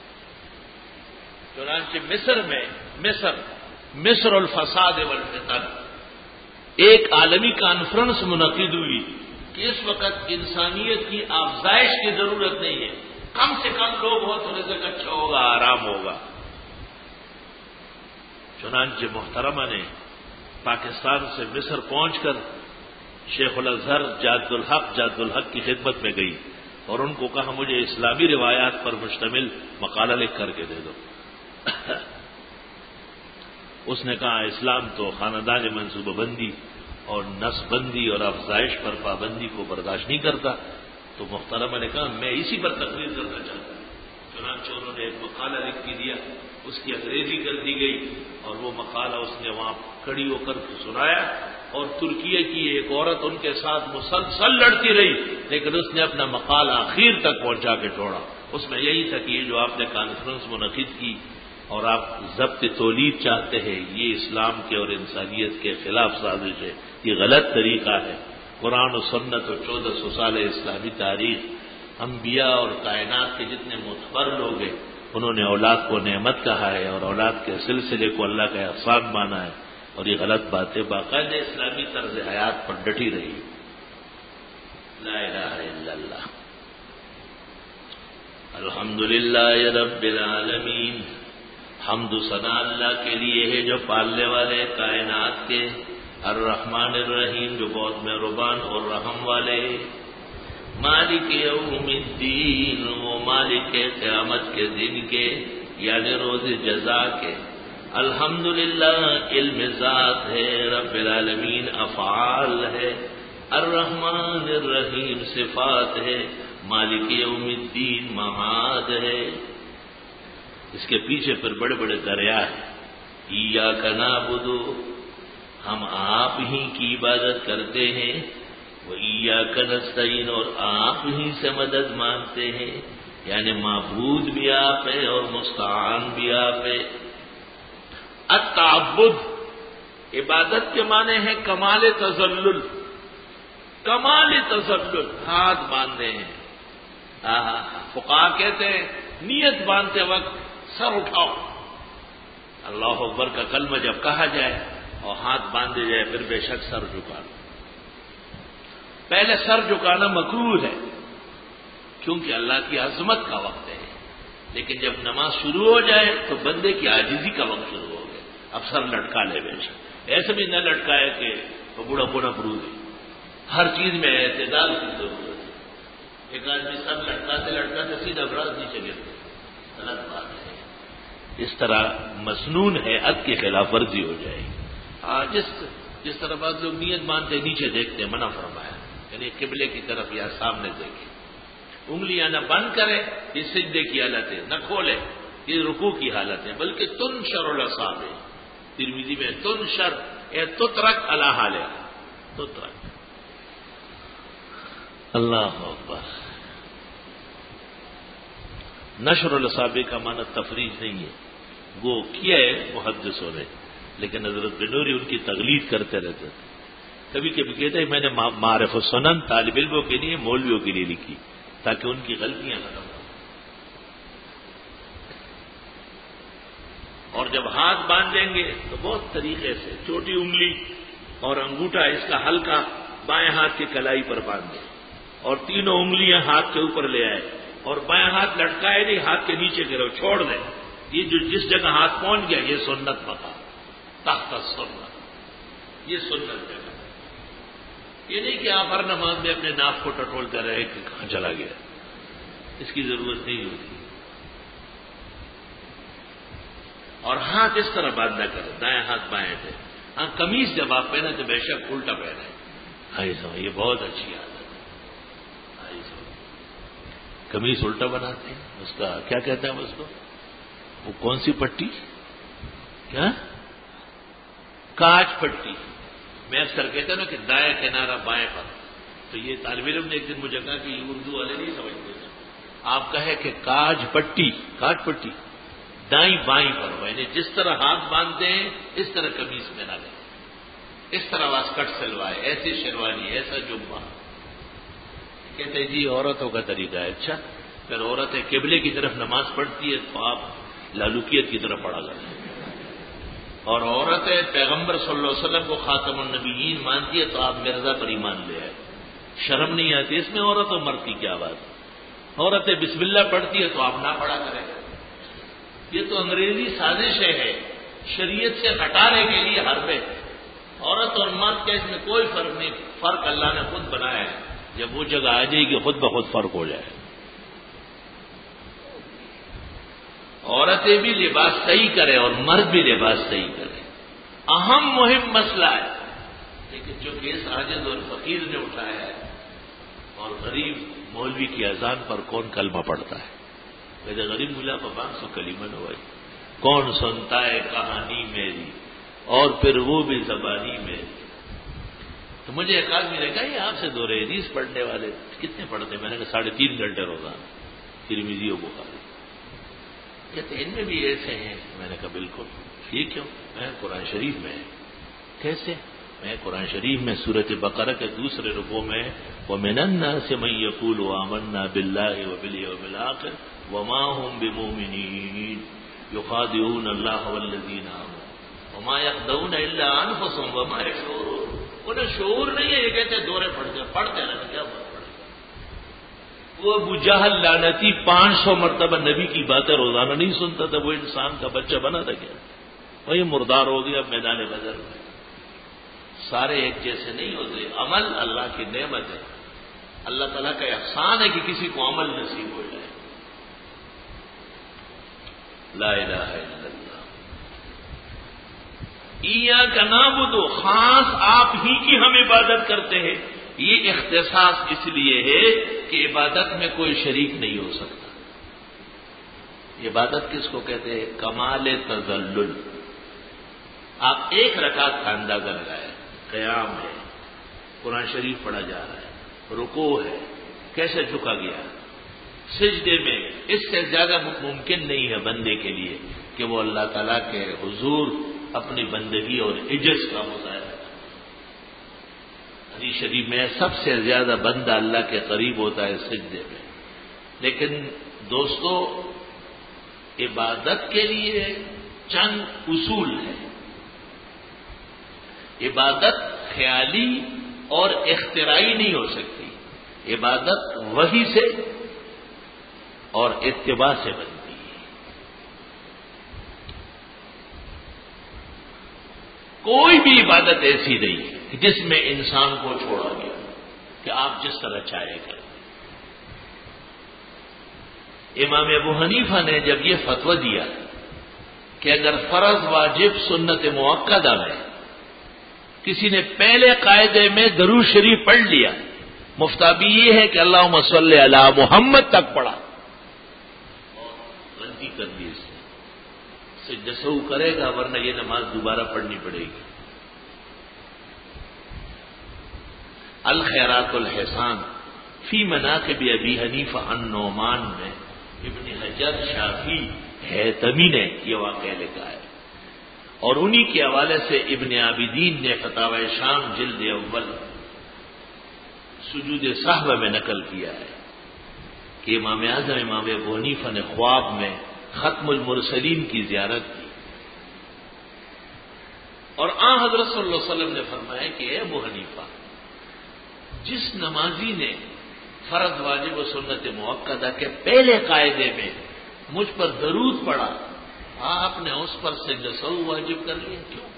چنانچہ مصر میں مصر مصر الفساد والفتن ایک عالمی کانفرنس منعقد ہوئی کہ اس وقت انسانیت کی افزائش کی ضرورت نہیں ہے، کم سے کم لوگ ہو تو رزق اچھا ہوگا، آرام ہوگا. چنانچہ محترمہ نے پاکستان سے مصر پہنچ کر شیخ الازہر جاد الحق جاد الحق کی خدمت میں گئی اور ان کو کہا مجھے اسلامی روایات پر مشتمل مقالہ لکھ کر کے دے دو. اس نے کہا اسلام تو خاندان منصوبہ بندی اور نسل بندی اور افزائش پر پابندی کو برداشت نہیں کرتا. تو محترمہ نے کہا میں اسی پر تقریر کرنا چاہتا ہوں. چنانچہ انہوں نے ایک مقالہ لکھ کے دیا، اس کی انگریزی کر دی گئی اور وہ مقالہ اس نے وہاں کھڑی ہو کر سنایا. اور ترکیے کی ایک عورت ان کے ساتھ مسلسل لڑتی رہی لیکن اس نے اپنا مقالہ آخر تک پہنچا کے چھوڑا. اس میں یہی تھا کہ یہ جو آپ نے کانفرنس منعقد کی اور آپ ضبط تولید چاہتے ہیں، یہ اسلام کے اور انسانیت کے خلاف سازش ہے، یہ غلط طریقہ ہے. قرآن و سنت اور چودہ سو سال اسلامی تاریخ، انبیاء اور کائنات کے جتنے معتبر لوگ ہیں انہوں نے اولاد کو نعمت کہا ہے اور اولاد کے سلسلے کو اللہ کا احسان مانا ہے، اور یہ غلط بات ہے. باقاعدہ اسلامی طرز حیات پر ڈٹی رہی. لا الہ الا اللہ. الحمدللہ رب العالمین. حمد و ثنا اللہ کے لیے ہے جو پالنے والے کائنات کے، الرحمن الرحیم جو بہت مہربان اور رحم والے، مالک یوم الدین وہ مالک قیامت کے دن کے یعنی روز جزا کے، الحمدللہ علم ذات ہے، رب العالمین افعال ہے، الرحمن الرحیم صفات ہے، مالک یوم الدین معاد ہے۔ اس کے پیچھے پھر بڑے بڑے دریا ہیں۔ ایاک نعبد، ہم آپ ہی کی عبادت کرتے ہیں، وایاک نستعین، اور آپ ہی سے مدد مانگتے ہیں، یعنی معبود بھی آپ ہے اور مستعان بھی آپ ہے۔ التعبد عبادت کے معنی ہے کمال تذلل، کمال تذلل، ہاتھ باندھے ہیں۔ فقہا کہتے ہیں نیت باندھتے وقت سر اٹھاؤ، اللہ اکبر کا کلمہ جب کہا جائے اور ہاتھ باندھے جائے پھر بے شک سر جھکانا۔ پہلے سر جھکانا مکروہ ہے کیونکہ اللہ کی عظمت کا وقت ہے، لیکن جب نماز شروع ہو جائے تو بندے کی عاجزی کا وقت شروع ہو گیا، اب سر لٹکا لے بے شک، ایسے بھی نہ لٹکائے کہ وہ بوڑھا بوڑھا برود ہے۔ ہر چیز میں اعتدال کی ضرورت ہے۔ ایک آدمی سر لٹکاتے لٹکاتے سیدھا براز نیچے گرتے، غلط بات ہے۔ اس طرح مسنون ہے، حد کی خلاف ورزی ہو جائے گی۔ جس جس طرح بعض لوگ نیت مانتے نیچے دیکھتے ہیں، منع فرمایا، یعنی قبلے کی طرف یا سامنے دیکھیں، انگلیاں نہ بند کرے، یہ سجدے کی حالت ہے، نہ کھولے، یہ رکوع کی حالت ہے، بلکہ تنشر الاصابع، ترمذی میں تنشر اے تترک علی حالہ، تترک۔ اللہ اکبر۔ نشر الاصابع کا معنی تفریج نہیں ہے، وہ کیا ہے محدثوں نے، لیکن حضرت بنوری ان کی تقلید کرتے رہتے تھے۔ کبھی کبھی کہتے ہیں میں نے معارف السنن طالب علموں کے لیے، مولویوں کے لیے لکھی تاکہ ان کی غلطیاں ختم ہوں۔ اور جب ہاتھ باندھیں گے تو بہت طریقے سے چھوٹی انگلی اور انگوٹھا اس کا ہلکا بائیں ہاتھ کی کلائی پر باندھے اور تینوں انگلیاں ہاتھ کے اوپر لے آئے اور بائیں ہاتھ لٹکائے نہیں، ہاتھ کے نیچے گرو چھوڑ دیں۔ یہ جو جس جگہ ہاتھ پہنچ گیا یہ سنت مقام، تحت سنت، یہ سنت جگہ۔ یہ نہیں کہ آپ ہر نماز میں اپنے ناف کو ٹٹولتے رہے کہ کہاں چلا گیا، اس کی ضرورت نہیں ہوتی۔ اور ہاتھ اس طرح باندھا کرے، دائیں ہاتھ بائیں تھے۔ ہاں قمیص جب آپ پہنے تو بے شک الٹا پہنے، آئی سمجھ، یہ بہت اچھی عادت ہے، آئی سمجھ۔ قمیص الٹا بناتے ہیں، اس کا کیا کہتے ہیں اس کو، وہ کون سی پٹی، کیا کاج پٹی، میں اکثر کہتا ہوں نا کہ دائیں کنارہ بائیں پر، تو یہ طالب علم نے ایک دن مجھے کہا کہ یہ اردو والے نہیں سمجھتے، آپ کہے کہ کاج پٹی، کاج پٹی دائیں بائیں پر، یعنی جس طرح ہاتھ باندھتے ہیں اس طرح قمیص پہنا لیں، اس طرح واسکٹ سلوائے، ایسی شیروانی، ایسا جبہ۔ کہتے ہیں جی عورتوں کا طریقہ ہے۔ اچھا، پھر عورتیں قبلے کی طرف نماز پڑھتی ہے تو آپ لالوکیت کی طرف پڑھا کریں، اور عورتیں پیغمبر صلی اللہ علیہ وسلم کو خاتم النبیین مانتی ہے تو آپ مرزا پر ایمان لے آئے۔ شرم نہیں آتی اس میں عورت و مرد کی کیا بات؟ عورتیں بسم اللہ پڑھتی ہے تو آپ نہ پڑھا کریں۔ یہ تو انگریزی سازشیں ہے شریعت سے ہٹانے کے لیے ہر میں۔ عورت اور مرد کا اس میں کوئی فرق نہیں، فرق اللہ نے خود بنایا ہے، جب وہ جگہ آ جائے گی خود بخود فرق ہو جائے۔ عورتیں بھی لباس صحیح کرے اور مرد بھی لباس صحیح کرے، اہم مہم مسئلہ ہے، لیکن جو کیس عاجز اور فقیر نے اٹھایا ہے، اور غریب مولوی کی اذان پر کون کلمہ پڑھتا ہے؟ کہتے غریب ملا بابا سو کلیمہ نوائی، کون سنتا ہے کہانی میری اور پھر وہ بھی زبانی میری۔ تو مجھے ایک آدمی نے کہا یہ آپ سے دو حدیث پڑھنے والے کتنے پڑھتے ہیں؟ میں نے کہا ساڑھے تین گھنٹے روزانہ، ترمذی و بخاری۔ کہتے ان میں بھی ایسے ہیں؟ میں نے کہا بالکل۔ یہ کیوں؟ میں قرآن شریف میں ہے۔ کیسے؟ میں قرآن شریف میں سورۃ بقرہ کے دوسرے رکوع میں وَمِنَ النَّاسِ مَن يَقُولُ آمَنَّا بِاللَّهِ وَبِالْيَوْمِ الْآخِرِ وَمَا هُمْ بِمُؤْمِنِينَ يُخَادِعُونَ اللَّهَ وَالَّذِينَ آمَنُوا وَمَا يَخْدَعُونَ إِلَّا أَنفُسَهُمْ وَمَا يَشْعُرُونَ۔ انہیں شعور نہیں ہے، یہ کہتے دورے پڑھتے پڑھتے رہتے، کیا بات پڑھتے؟ وہ ابو جہل لعنتی پانچ سو مرتبہ نبی کی باتیں روزانہ نہیں سنتا تھا، وہ انسان کا بچہ بنا تھا کیا؟ وہی مردار ہو گیا میدان بدر میں۔ سارے ایک جیسے نہیں ہوتے، عمل اللہ کی نعمت ہے، اللہ تعالیٰ کا احسان ہے کہ کسی کو عمل نصیب ہو جائے۔ لا الہ الا اللہ۔ ایاک نعبد، خاص آپ ہی کی ہم عبادت کرتے ہیں، یہ اختصاص اس لیے ہے کہ عبادت میں کوئی شریک نہیں ہو سکتا۔ عبادت کس کو کہتے ہیں؟ کمال تذلل۔ آپ ایک رکعت کا اندازہ لگائیں، قیام ہے، قرآن شریف پڑھا جا رہا ہے، رکوع ہے، کیسے جھکا گیا، سجدے میں، اس سے زیادہ ممکن نہیں ہے بندے کے لیے کہ وہ اللہ تعالیٰ کے حضور اپنی بندگی اور عجز کا مظاہرہ کرے۔ حدیث شریف میں سب سے زیادہ بندہ اللہ کے قریب ہوتا ہے سجدے میں۔ لیکن دوستو، عبادت کے لیے چند اصول ہیں۔ عبادت خیالی اور اختراعی نہیں ہو سکتی، عبادت وحی سے اور اتباع سے بنتی ہے۔ کوئی بھی عبادت ایسی نہیں کہ جس میں انسان کو چھوڑا گیا کہ آپ جس طرح چاہے کریں۔ امام ابو حنیفہ نے جب یہ فتویٰ دیا کہ اگر فرض، واجب، سنت مؤکدہ میں کسی نے پہلے قاعدے میں درود شریف پڑھ لیا، مفتابی یہ ہے کہ اللہم صلی علی محمد تک پڑھا اور غلطی کر دی، اس سے جسو کرے گا، ورنہ یہ نماز دوبارہ پڑھنی پڑے گی۔ الخیرات الحسان فی مناقب ابی حنیفہ عن نعمان میں ابن حجر شافعی حیثمی نے یہ واقعہ لکھا ہے، اور انہی کے حوالے سے ابن عابدین نے فتاوی شام جلد اول سجود سہو میں نقل کیا ہے کہ امام اعظم امام ابو حنیفہ نے خواب میں ختم المرسلین کی زیارت کی، اور آن حضرت صلی اللہ علیہ وسلم نے فرمایا کہ اے ابو حنیفہ، جس نمازی نے فرض، واجب و سنت مؤکدہ کے پہلے قاعدے میں مجھ پر درود پڑھا، آپ نے اس پر سجدہ سہو واجب کر لیا، کیوں؟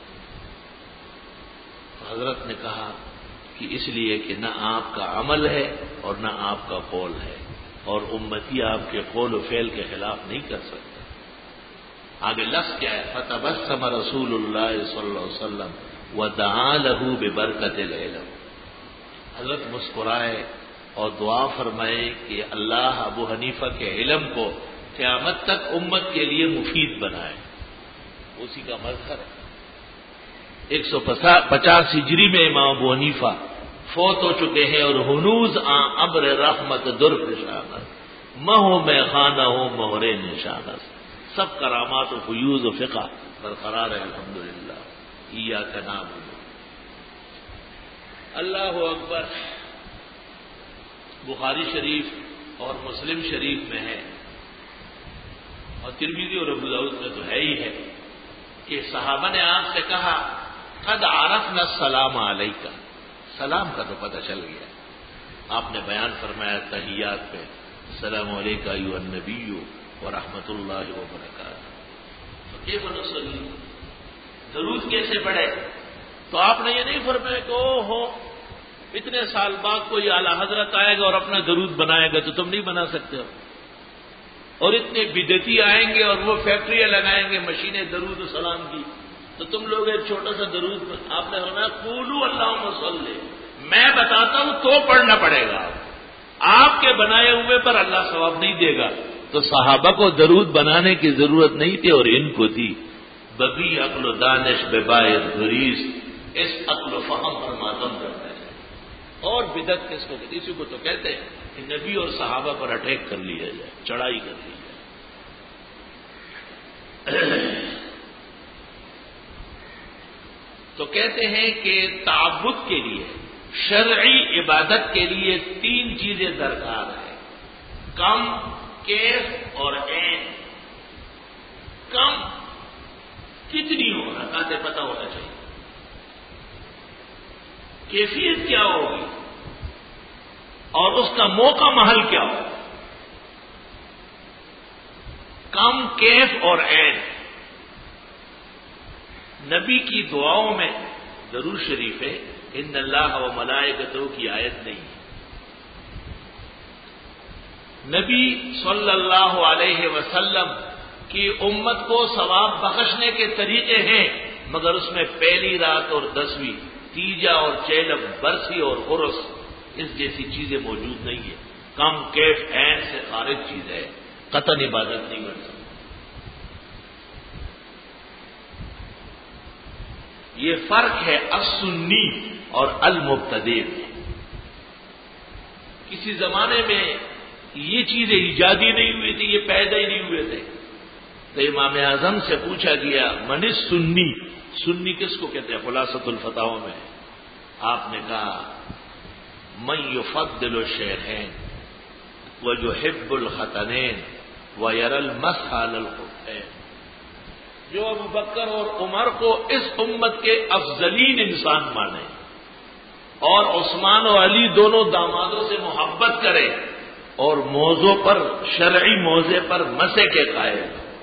حضرت نے کہا کہ اس لیے کہ نہ آپ کا عمل ہے اور نہ آپ کا قول ہے، اور امتی آپ کے قول و فعل کے خلاف نہیں کر سکتا۔ آگے لفظ کیا ہے؟ فتبسم رسول اللہ صلی اللہ علیہ وسلم ودعا له ببرکت العلم۔ حضرت مسکرائے اور دعا فرمائے کہ اللہ ابو حنیفہ کے علم کو قیامت تک امت کے لیے مفید بنائے، اسی کا مظہر ہے۔ ایک سو پچاس ہجری میں امام ابو حنیفہ فوت ہو چکے ہیں، اور ہنوز آ ابر رحمت در نشانت مہو میں خانہ ہو مہر نشانت، سب کرامات و فیوز و فقہ برقرار ہے الحمدللہ۔ ایاک نعبد۔ اللہ اکبر۔ بخاری شریف اور مسلم شریف میں ہے، اور ترمذی اور ابو داؤد میں تو ہے ہی ہے کہ صحابہ نے آپ سے کہا قد عرفنا السلام علیک، سلام کا تو پتہ چل گیا۔ آپ نے بیان فرمایا تحیات پہ السلام علیکم ایھا النبی ورحمۃ اللہ وبرکاتہ۔ تو کیف نصلی، درود کیسے پڑھے؟ تو آپ نے یہ نہیں فرمایا کہ او ہو اتنے سال بعد کوئی اعلی حضرت آئے گا اور اپنا درود بنائے گا تو تم نہیں بنا سکتے ہو، اور اتنے بدعتی آئیں گے اور وہ فیکٹریاں لگائیں گے مشینیں درود و سلام کی، تو تم لوگ ایک چھوٹا سا درود پر آپ نے فرمایا قولوا اللہم صلی، میں بتاتا ہوں تو پڑھنا پڑے گا، آپ کے بنائے ہوئے پر اللہ ثواب نہیں دے گا۔ تو صحابہ کو درود بنانے کی ضرورت نہیں تھی اور ان کو تھی۔ ببی عقل و دانش بباعث گریز، اس عقل و فہم پر ماتم کرتا ہے۔ اور بدعت کس کو کہتے؟ اسی کو تو کہتے ہیں کہ نبی اور صحابہ پر اٹیک کر لیا جائے، چڑھائی کر لی جائے۔ تو کہتے ہیں کہ تعبد کے لیے، شرعی عبادت کے لیے تین چیزیں درکار ہیں: کم، کیف اور عین۔ کم کتنی ہو، رکعتیں پتہ ہونا چاہیے، کیفیت کیا ہوگی اور اس کا موقع محل کیا ہو۔ کم، کیف اور عین۔ نبی کی دعاؤں میں درود شریف ہے ان اللہ و ملائکتہ کی آیت نہیں ہے۔ نبی صلی اللہ علیہ وسلم کی امت کو ثواب بخشنے کے طریقے ہیں مگر اس میں پہلی رات اور دسویں، تیجا اور چیلم، برسی اور عرس اس جیسی چیزیں موجود نہیں ہیں. کم کیف عین سے خارج چیز ہے، قطعاً عبادت نہیں بن سکتی. یہ فرق ہے السنی اور المبتدع میں. کسی زمانے میں یہ چیزیں ایجادی نہیں ہوئی تھی، یہ پیدا ہی نہیں ہوئے تھے. تو امام اعظم سے پوچھا گیا من السنی، سنی کس کو کہتے ہیں؟ خلاصۃ الفتاوی میں آپ نے کہا من یفضل الشیخین ویحب الختنین ویری المسح علی الخفین، جو ابو بکر اور عمر کو اس امت کے افضلین انسان مانے اور عثمان و علی دونوں دامادوں سے محبت کرے اور موضوع پر، شرعی موضع پر مسح کے قائل،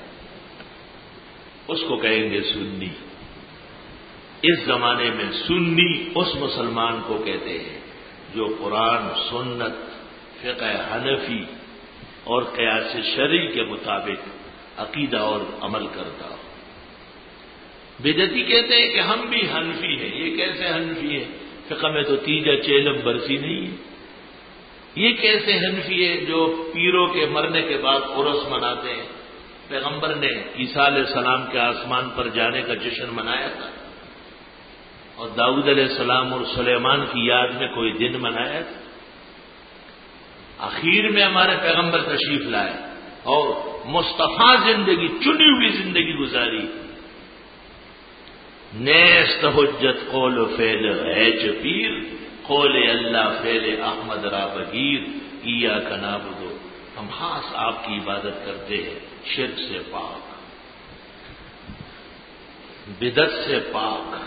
اس کو کہیں گے سنی. اس زمانے میں سنی اس مسلمان کو کہتے ہیں جو قرآن، سنت، فقہ حنفی اور قیاس شرعی کے مطابق عقیدہ اور عمل کرتا ہو. بدعتی کہتے ہیں کہ ہم بھی حنفی ہیں. یہ کیسے حنفی ہے؟ فقہ میں تو تیجا چیلم برسی نہیں ہے. یہ کیسے حنفی ہے جو پیروں کے مرنے کے بعد عرس مناتے ہیں؟ پیغمبر نے عیسیٰ علیہ السلام کے آسمان پر جانے کا جشن منایا تھا اور داؤد علیہ السلام اور سلیمان کی یاد میں کوئی دن منایا تھا. آخر میں ہمارے پیغمبر تشریف لائے اور مصطفیٰ زندگی، چنی ہوئی زندگی گزاری. نیست حجت قول و فعل ہے پیر، قول اللہ فعل احمد را بگیر. ایاک نعبد، ہم خاص آپ کی عبادت کرتے ہیں، شرک سے پاک، بدعت سے پاک.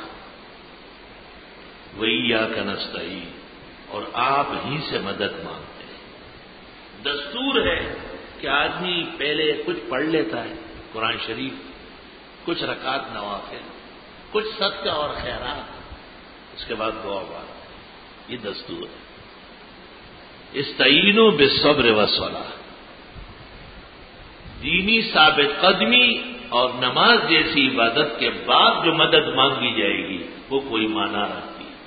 وَإِيَّاكَ نَسْتَعِينُ، اور آپ ہی سے مدد مانگتے ہیں. دستور ہے کہ آدمی پہلے کچھ پڑھ لیتا ہے قرآن شریف، کچھ رکعت نوافل، کچھ صدقہ اور خیرات، اس کے بعد دعا بات. یہ دستور ہے. استعینوا بالصبر والصلاۃ. دینی ثابت قدمی اور نماز جیسی عبادت کے بعد جو مدد مانگی جائے گی وہ کوئی معنی رکھتی ہے.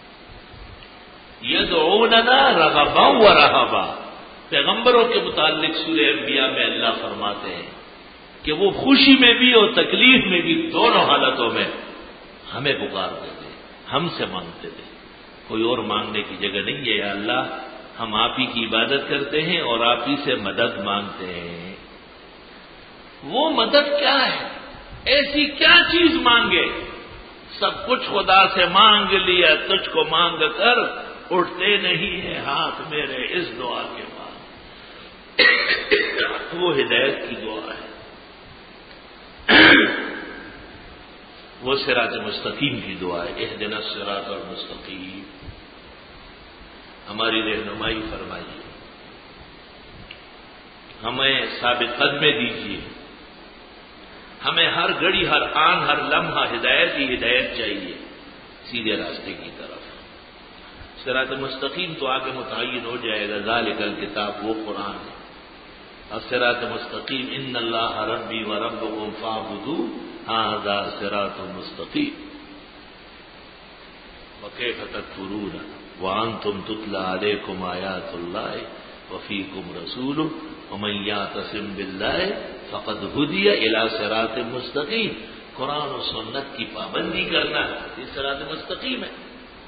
یدعوننا رغبا ورہبا، پیغمبروں کے متعلق سورہ انبیاء میں اللہ فرماتے ہیں کہ وہ خوشی میں بھی اور تکلیف میں بھی، دونوں حالتوں میں ہمیں پکارتے تھے، ہم سے مانگتے تھے. کوئی اور مانگنے کی جگہ نہیں ہے. یا اللہ، ہم آپ ہی کی عبادت کرتے ہیں اور آپ ہی سے مدد مانگتے ہیں. وہ مدد کیا ہے؟ ایسی کیا چیز مانگے؟ سب کچھ خدا سے مانگ لیا، تجھ کو مانگ کر اٹھتے نہیں ہیں ہاتھ میرے اس دعا کے بعد. وہ ہدایت کی دعا ہے، وہ صراط مستقیم کی دعا ہے. اہدنا الصراط المستقیم. ہماری رہنمائی فرمائیے، ہمیں ثابت قدمی دیجیے. ہمیں ہر گھڑی، ہر آن، ہر لمحہ ہدایت ہی ہدایت چاہیے سیدھے راستے کی طرف. صراط مستقیم تو آگے متعین ہو جائے گا. ذالک الکتاب، وہ قرآن ہے. الصراط مستقیم ان اللہ ربی و ربکم فاعبدوہ ھذا صراط مستقیم. وکیف تکفرون وانتم تتلی علیکم آیات اللہ وفیکم رسولہ ومن یعتصم باللہ فقد ہدی الی صراط مستقیم. قرآن و سنت کی پابندی کرنا یہ صراط مستقیم ہے.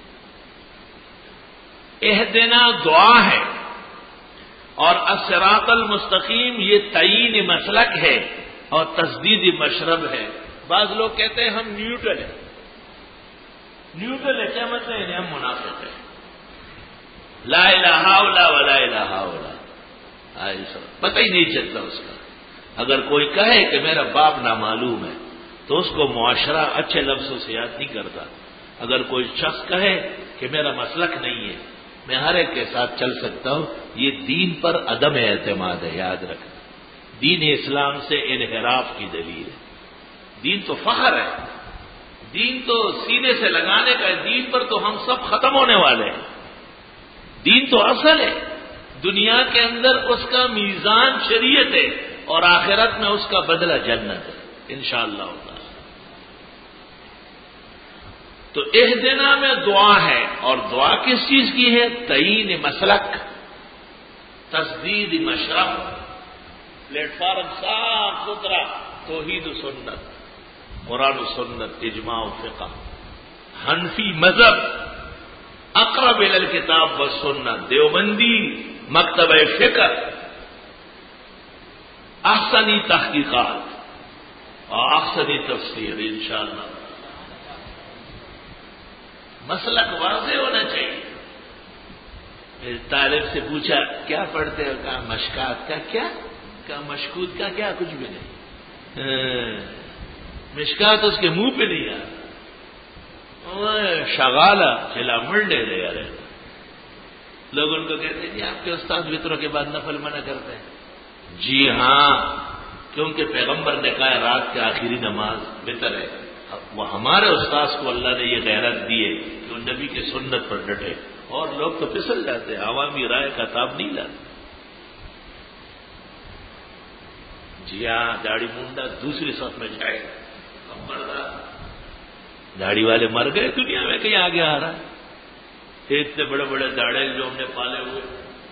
اہدنا دعا ہے اور الصراط المستقیم یہ تعین مسلک ہے اور تسدید مشرب ہے. بعض لوگ کہتے ہیں ہم نیوٹرل ہیں. نیوٹرل ہے کیا مطلب ہے؟ ہم منافق ہیں. لا الہ الا ولا الہ الا، پتہ ہی نہیں چلتا اس کا. اگر کوئی کہے کہ میرا باپ نامعلوم ہے تو اس کو معاشرہ اچھے لفظوں سے یاد نہیں کرتا. اگر کوئی شخص کہے کہ میرا مسلک نہیں ہے، میں ہر ایک کے ساتھ چل سکتا ہوں، یہ دین پر عدم اعتماد ہے. یاد رکھنا، دین اسلام سے انحراف کی دلیل ہے. دین تو فخر ہے، دین تو سینے سے لگانے کا ہے. دین پر تو ہم سب ختم ہونے والے ہیں. دین تو اصل ہے. دنیا کے اندر اس کا میزان شریعت ہے اور آخرت میں اس کا بدلہ جنت ہے انشاءاللہ. تو اہدنا میں دعا ہے، اور دعا کس چیز کی ہے؟ تعین مسلک، تسدید مشرف، پلیٹ فارم صاف ستھرا، توحید و سنت، قرآن و سنت، اجماع و فقہ، حنفی مذہب، اقرب الی الکتاب و سنت، دیوبندی مکتبہ فکر، احسنی تحقیقات اور احسنی تفسیر انشاءاللہ۔ مسلک واضح ہونا چاہیے۔ میرے طالب سے پوچھا کیا پڑھتے ہو؟ کہا مشکات کا کیا؟ کہا مشکوت کا کیا؟ کچھ بھی نہیں۔ مشکات اس کے منہ پہ نہیں آ شغالہ چلا ملڈے لے رہے۔ لوگ ان کو کہتے ہیں جی آپ کے استاد وطروں کے بعد نفل منع کرتے ہیں۔ جی ہاں، کیونکہ پیغمبر نے کہا رات کے آخری نماز وطر ہے۔ وہ ہمارے استاذ کو اللہ نے یہ غیرت دی ہے کہ وہ نبی کے سنت پر ڈٹے، اور لوگ تو پھسل جاتے ہیں، عوامی رائے کا تاب نہیں لاتے۔ جی ہاں، داڑھی مونڈا دوسری صف میں جائے گا، داڑھی والے مر گئے دنیا میں، کہیں آگے آ رہا ہے۔ اتنے بڑے بڑے داڑے جو ہم نے پالے ہوئے،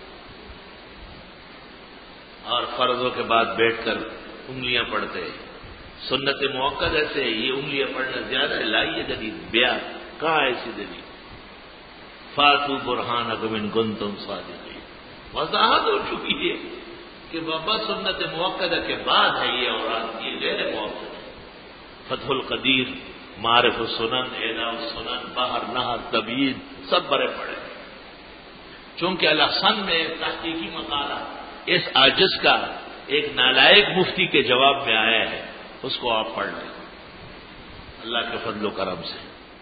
اور فرضوں کے بعد بیٹھ کر انگلیاں پڑھتے ہیں۔ سنت موقع ایسے یہ انگلیاں پڑھنا زیادہ ہے۔ لائیے دلیل، بیا کہاں ایسی دلیل؟ فاتو برہانکم ان کنتم صادقین۔ وضاحت ہو چکی ہے کہ بابا سنت موقع کے بعد ہے یہ، اور یہ غیر موقع ہے۔ فتح القدیر، معرف السنن، احیاء السنن، بحر نہر تبیین، سب بڑے پڑے۔ چونکہ الاحسن میں تحقیقی مقالہ اس عاجز کا ایک نالائق مفتی کے جواب میں آیا ہے، اس کو آپ پڑھ لیں اللہ کے فضل و کرم سے۔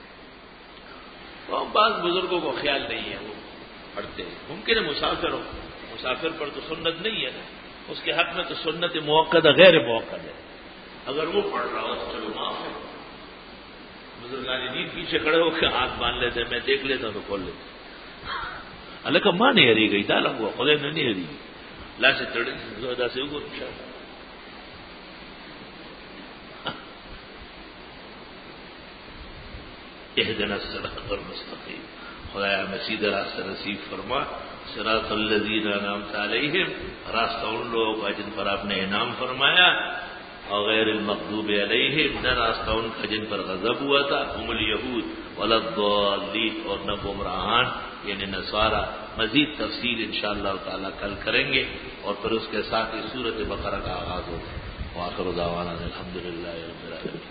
تو بعض بزرگوں کو خیال نہیں ہے، وہ پڑھتے ہیں۔ ممکن ہے مسافر ہو، مسافر پر تو سنت نہیں ہے نا، اس کے حق میں تو سنت موقع غیر موقع ہے۔ اگر وہ پڑھ رہا ہو تو چلو معاف ہے۔ بزرگان دین پیچھے کھڑے ہو کے ہاتھ باندھ لیتے، میں دیکھ لیتا تو کھول لیتا۔ اللہ کا ماں نہیں ہری گئی، دالا ہوا خدا نے نہیں ہری گئی، لا سے تڑے زیادہ سے اوپر اہدنا الصراط المستقیم۔ خدایا ہمیں سیدھا راستہ نصیب فرما۔ صراط الذین انعمت علیہم، راستہ ان لوگوں کا جن پر آپ نے انعام فرمایا، اور غیر المغضوب علیہم، نہ راستہ ان کا جن پر غضب ہوا تھا، ہم الیہود ولا الضالین، اور نہ گمراہان یعنی نصارا۔ مزید تفصیل انشاءاللہ تعالی کل کریں گے، اور پھر اس کے ساتھ ہی سورۃ بقرہ کا آغاز ہوگا۔ وآخر دعوانا الحمدللہ رب العالمین۔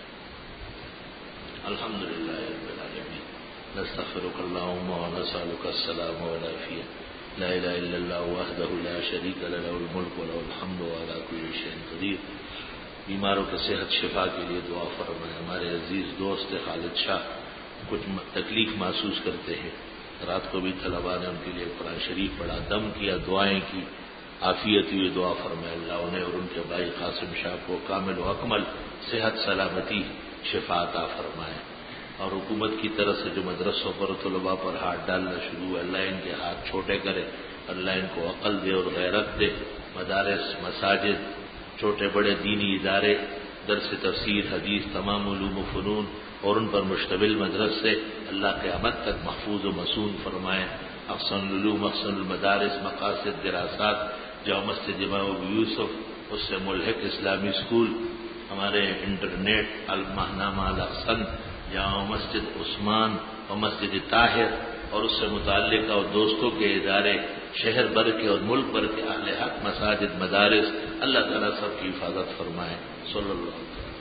الحمد للہ رب العالمین، نستغفرک اللہم ونسألک السلام والعافیہ، لا الہ الا اللہ وحدہ لا شریک له، له الملک وله الحمد وعلی کل شیء قدیر۔ بیماروں کے صحت شفا کے لیے دعا فرمائے۔ ہمارے عزیز دوست خالد شاہ کچھ تکلیف محسوس کرتے ہیں، رات کو بھی طلباء نے ان کے لیے قرآن شریف پڑھا، دم کیا، دعائیں کی، عافیت ہوئی، دعا فرمائے اللہ انہیں اور ان کے بھائی قاسم شاہ کو کامل و اکمل صحت سلامتی شفا عطا فرمائے۔ اور حکومت کی طرف سے جو مدرسوں پر طلباء پر ہاتھ ڈالنا شروع ہے، اللہ ان کے ہاتھ چھوٹے کرے، اللہ ان کو عقل دے اور غیرت دے۔ مدارس، مساجد، چھوٹے بڑے دینی ادارے، درس تفسیر، حدیث، تمام علوم و فنون اور ان پر مشتمل مدرسے اللہ قیامت تک محفوظ و مصون فرمائے۔ احسن العلوم، احسن المدارس، مقاصد دراسات، جامع مسجد امام ابو یوسف، اس سے ملحق اسلامی اسکول، ہمارے انٹرنیٹ، الماہنامہ الاحسن، جامع مسجد عثمان اور مسجد طاہر اور اس سے متعلقہ اور دوستوں کے ادارے، شہر بھر کے اور ملک بھر کے اہل حق مساجد، مدارس، اللہ تعالیٰ سب کی حفاظت فرمائے۔ صلی اللہ علیہ وسلم۔